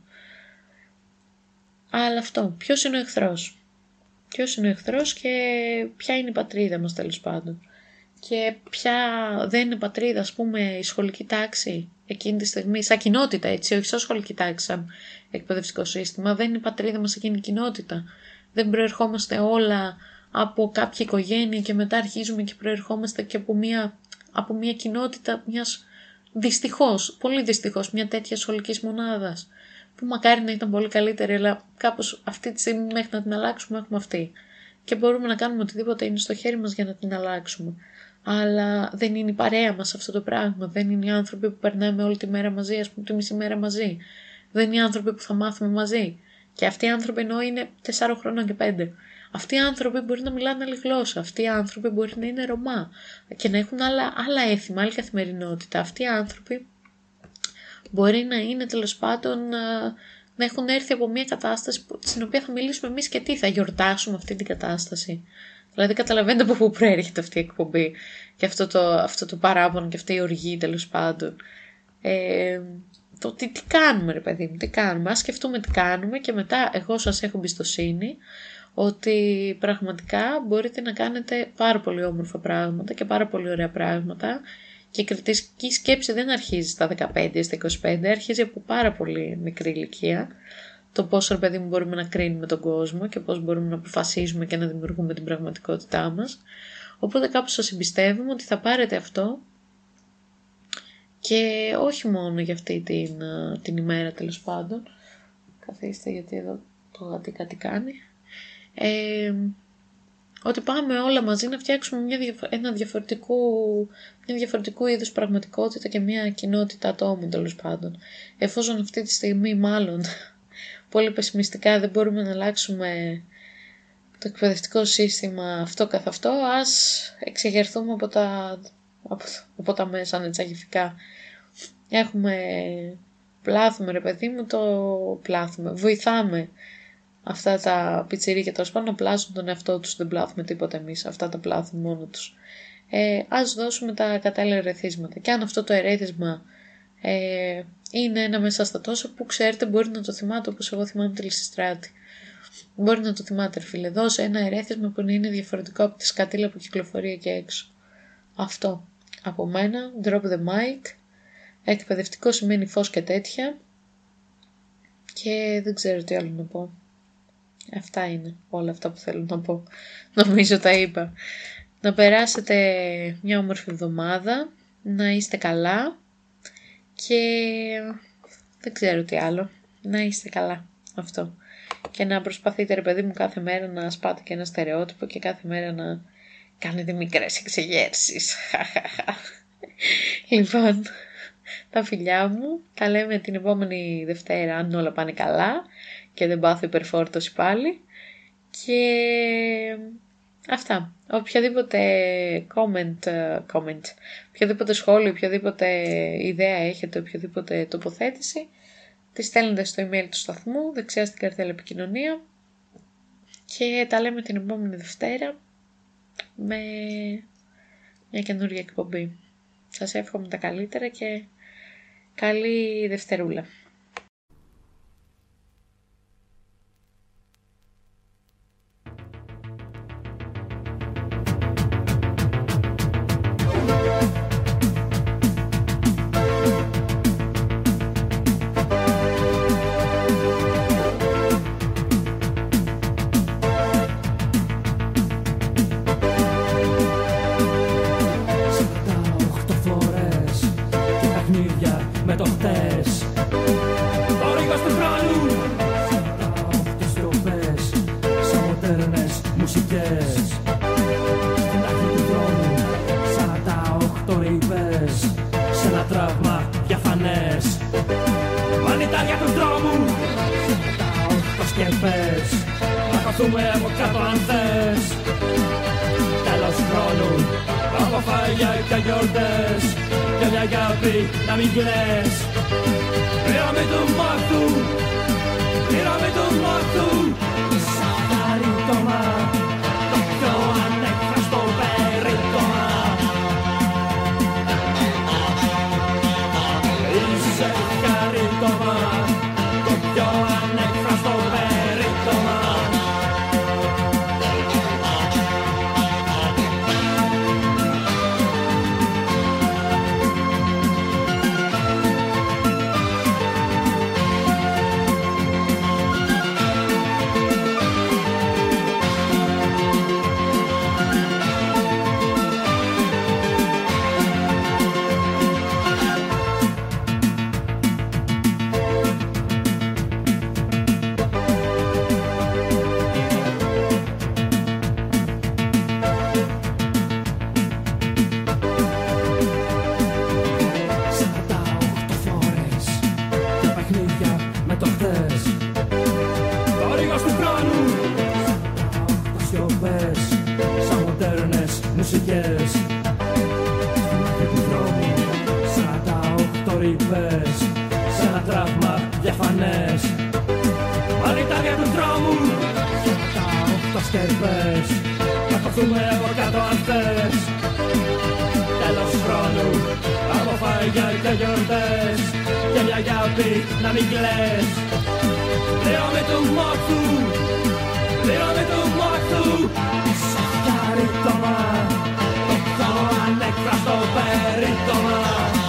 Αλλά αυτό, ποιος είναι ο εχθρός? Ποιος είναι ο εχθρός και ποια είναι η πατρίδα μας, τέλος πάντων? Και ποια δεν είναι πατρίδα, ας πούμε, η σχολική τάξη εκείνη τη στιγμή, σαν κοινότητα, έτσι, όχι σαν σχολική τάξη, σαν εκπαιδευτικό σύστημα, δεν είναι η πατρίδα μας εκείνη η κοινότητα. Δεν προερχόμαστε όλα από κάποια οικογένεια και μετά αρχίζουμε και προερχόμαστε και από μια, από μια κοινότητα μιας, δυστυχώς, πολύ δυστυχώς, μια τέτοια σχολικής μονάδας, που μακάρι να ήταν πολύ καλύτερη, αλλά κάπως αυτή τη στιγμή μέχρι να την αλλάξουμε έχουμε αυτή. Και μπορούμε να κάνουμε οτιδήποτε είναι στο χέρι μας για να την αλλάξουμε. Αλλά δεν είναι η παρέα μας αυτό το πράγμα. Δεν είναι οι άνθρωποι που περνάμε όλη τη μέρα μαζί, ας πούμε τη μισή μέρα μαζί. Δεν είναι οι άνθρωποι που θα μάθουμε μαζί. Και αυτοί οι άνθρωποι εννοώ είναι τεσσάρων χρόνων και πέντε. Αυτοί οι άνθρωποι μπορεί να μιλάνε άλλη γλώσσα. Αυτοί οι άνθρωποι μπορεί να είναι Ρωμά και να έχουν άλλα, άλλα έθιμα, άλλη καθημερινότητα. Αυτοί οι άνθρωποι Μπορεί να είναι τέλος πάντων να έχουν έρθει από μια κατάσταση στην οποία θα μιλήσουμε εμείς και τι θα γιορτάσουμε αυτή την κατάσταση. Δηλαδή καταλαβαίνετε από πού προέρχεται αυτή η εκπομπή και αυτό το, αυτό το παράπονο και αυτή η οργή τέλος πάντων. Ε, το τι, τι κάνουμε ρε παιδί μου, τι κάνουμε. Ας σκεφτούμε τι κάνουμε και μετά εγώ σας έχω εμπιστοσύνη ότι πραγματικά μπορείτε να κάνετε πάρα πολύ όμορφα πράγματα και πάρα πολύ ωραία πράγματα και η κριτική σκέψη δεν αρχίζει στα δεκαπέντε, στα είκοσι πέντε, αρχίζει από πάρα πολύ μικρή ηλικία. Το πόσο ρε παιδί μου μπορούμε να κρίνουμε τον κόσμο και πώς μπορούμε να αποφασίζουμε και να δημιουργούμε την πραγματικότητά μας. Οπότε κάπως σας εμπιστεύουμε ότι θα πάρετε αυτό και όχι μόνο για αυτή την, την ημέρα τέλος πάντων. Καθίστε γιατί εδώ το γατί κάτι κάνει. Ε, ότι πάμε όλα μαζί να φτιάξουμε μια, ένα διαφορετικό, μια διαφορετικού είδους πραγματικότητα και μια κοινότητα ατόμων τέλος πάντων. Εφόσον αυτή τη στιγμή μάλλον πολύ πεσημιστικά δεν μπορούμε να αλλάξουμε το εκπαιδευτικό σύστημα αυτό καθ' αυτό, ας εξεγερθούμε από τα, από, από τα μέσα ανετσαγηφικά. Έχουμε, πλάθουμε ρε παιδί μου, το πλάθουμε, βοηθάμε αυτά τα πιτσιρίκια τέλος πάντων να πλάσουν τον εαυτό τους, δεν πλάθουμε τίποτα εμείς, αυτά τα πλάθουν μόνο τους. Ε, ας δώσουμε τα κατάλληλα ερεθίσματα και αν αυτό το ερέθισμα ε, είναι ένα μέσα στα τόσα που ξέρετε μπορεί να το θυμάται όπως εγώ θυμάμαι τη Λυσιστράτη. Μπορεί να το θυμάται ρε φίλε, δώσε ένα ερέθισμα που είναι διαφορετικό από τη σκατήλα που κυκλοφορεί εκεί έξω. Αυτό. Από μένα, drop the mic, εκπαιδευτικό σημαίνει φως και τέτοια και δεν ξέρω τι άλλο να πω. Αυτά είναι όλα αυτά που θέλω να πω. Νομίζω τα είπα. Να περάσετε μια όμορφη εβδομάδα, να είστε καλά και δεν ξέρω τι άλλο. Να είστε καλά. Αυτό. Και να προσπαθείτε ρε παιδί μου κάθε μέρα να σπάτε και ένα στερεότυπο και κάθε μέρα να κάνετε μικρές εξεγέρσεις. Λοιπόν, τα φιλιά μου, τα λέμε την επόμενη Δευτέρα αν όλα πάνε καλά και δεν πάθω υπερφόρτωση πάλι. Και αυτά. Οποιαδήποτε comment, comment, οποιαδήποτε σχόλιο, οποιαδήποτε ιδέα έχετε, οποιαδήποτε τοποθέτηση, τη στέλνετε στο email του σταθμού, δεξιά στην καρτέλα επικοινωνία και τα λέμε την επόμενη Δευτέρα με μια καινούργια εκπομπή. Σας εύχομαι τα καλύτερα και καλή Δευτερούλα. Με το χτες, το ρίγος του χρόνου, τα οχτώ στροφές, σαν μοντέρνες μουσικές. Στην άκρη του δρόμου, σαν τα οχτώ ρήπες, σε ένα τραύμα διαφανές. Μανιτάρια του δρόμου, τα οχτώ σκεπές, να χωθούμε από κάτω αν θες. Τέλος χρόνου, από φαγιά και γιορτές και μια αγάπη να μην κλαις. Πήραμε το μάθου, πήραμε το μάθου. Σαν χαρίτωμα, το πιο ανέκφραστο περίπτωμα. Είσαι χαρίτωμα, το πιο ανέκφραστο περίπτωμα. Μουσικές στην άκρη του δρόμου, σαν τα οχτώ ρήπες, ένα τραύμα διαφανές. Μανιτάρια του δρόμου τα οχτώ σκερπές. Θα χωθούμε από κάτω αν θες. Τέλος χρόνου από φαγιά και γιορτές. Και μια γιαμπή να μην κλαις. Πλήρωμη του μόχθου, πλήρωμη του μόχθου. Σ' χαρίτωμα, το πιο ανέκφραστο περίτωμα.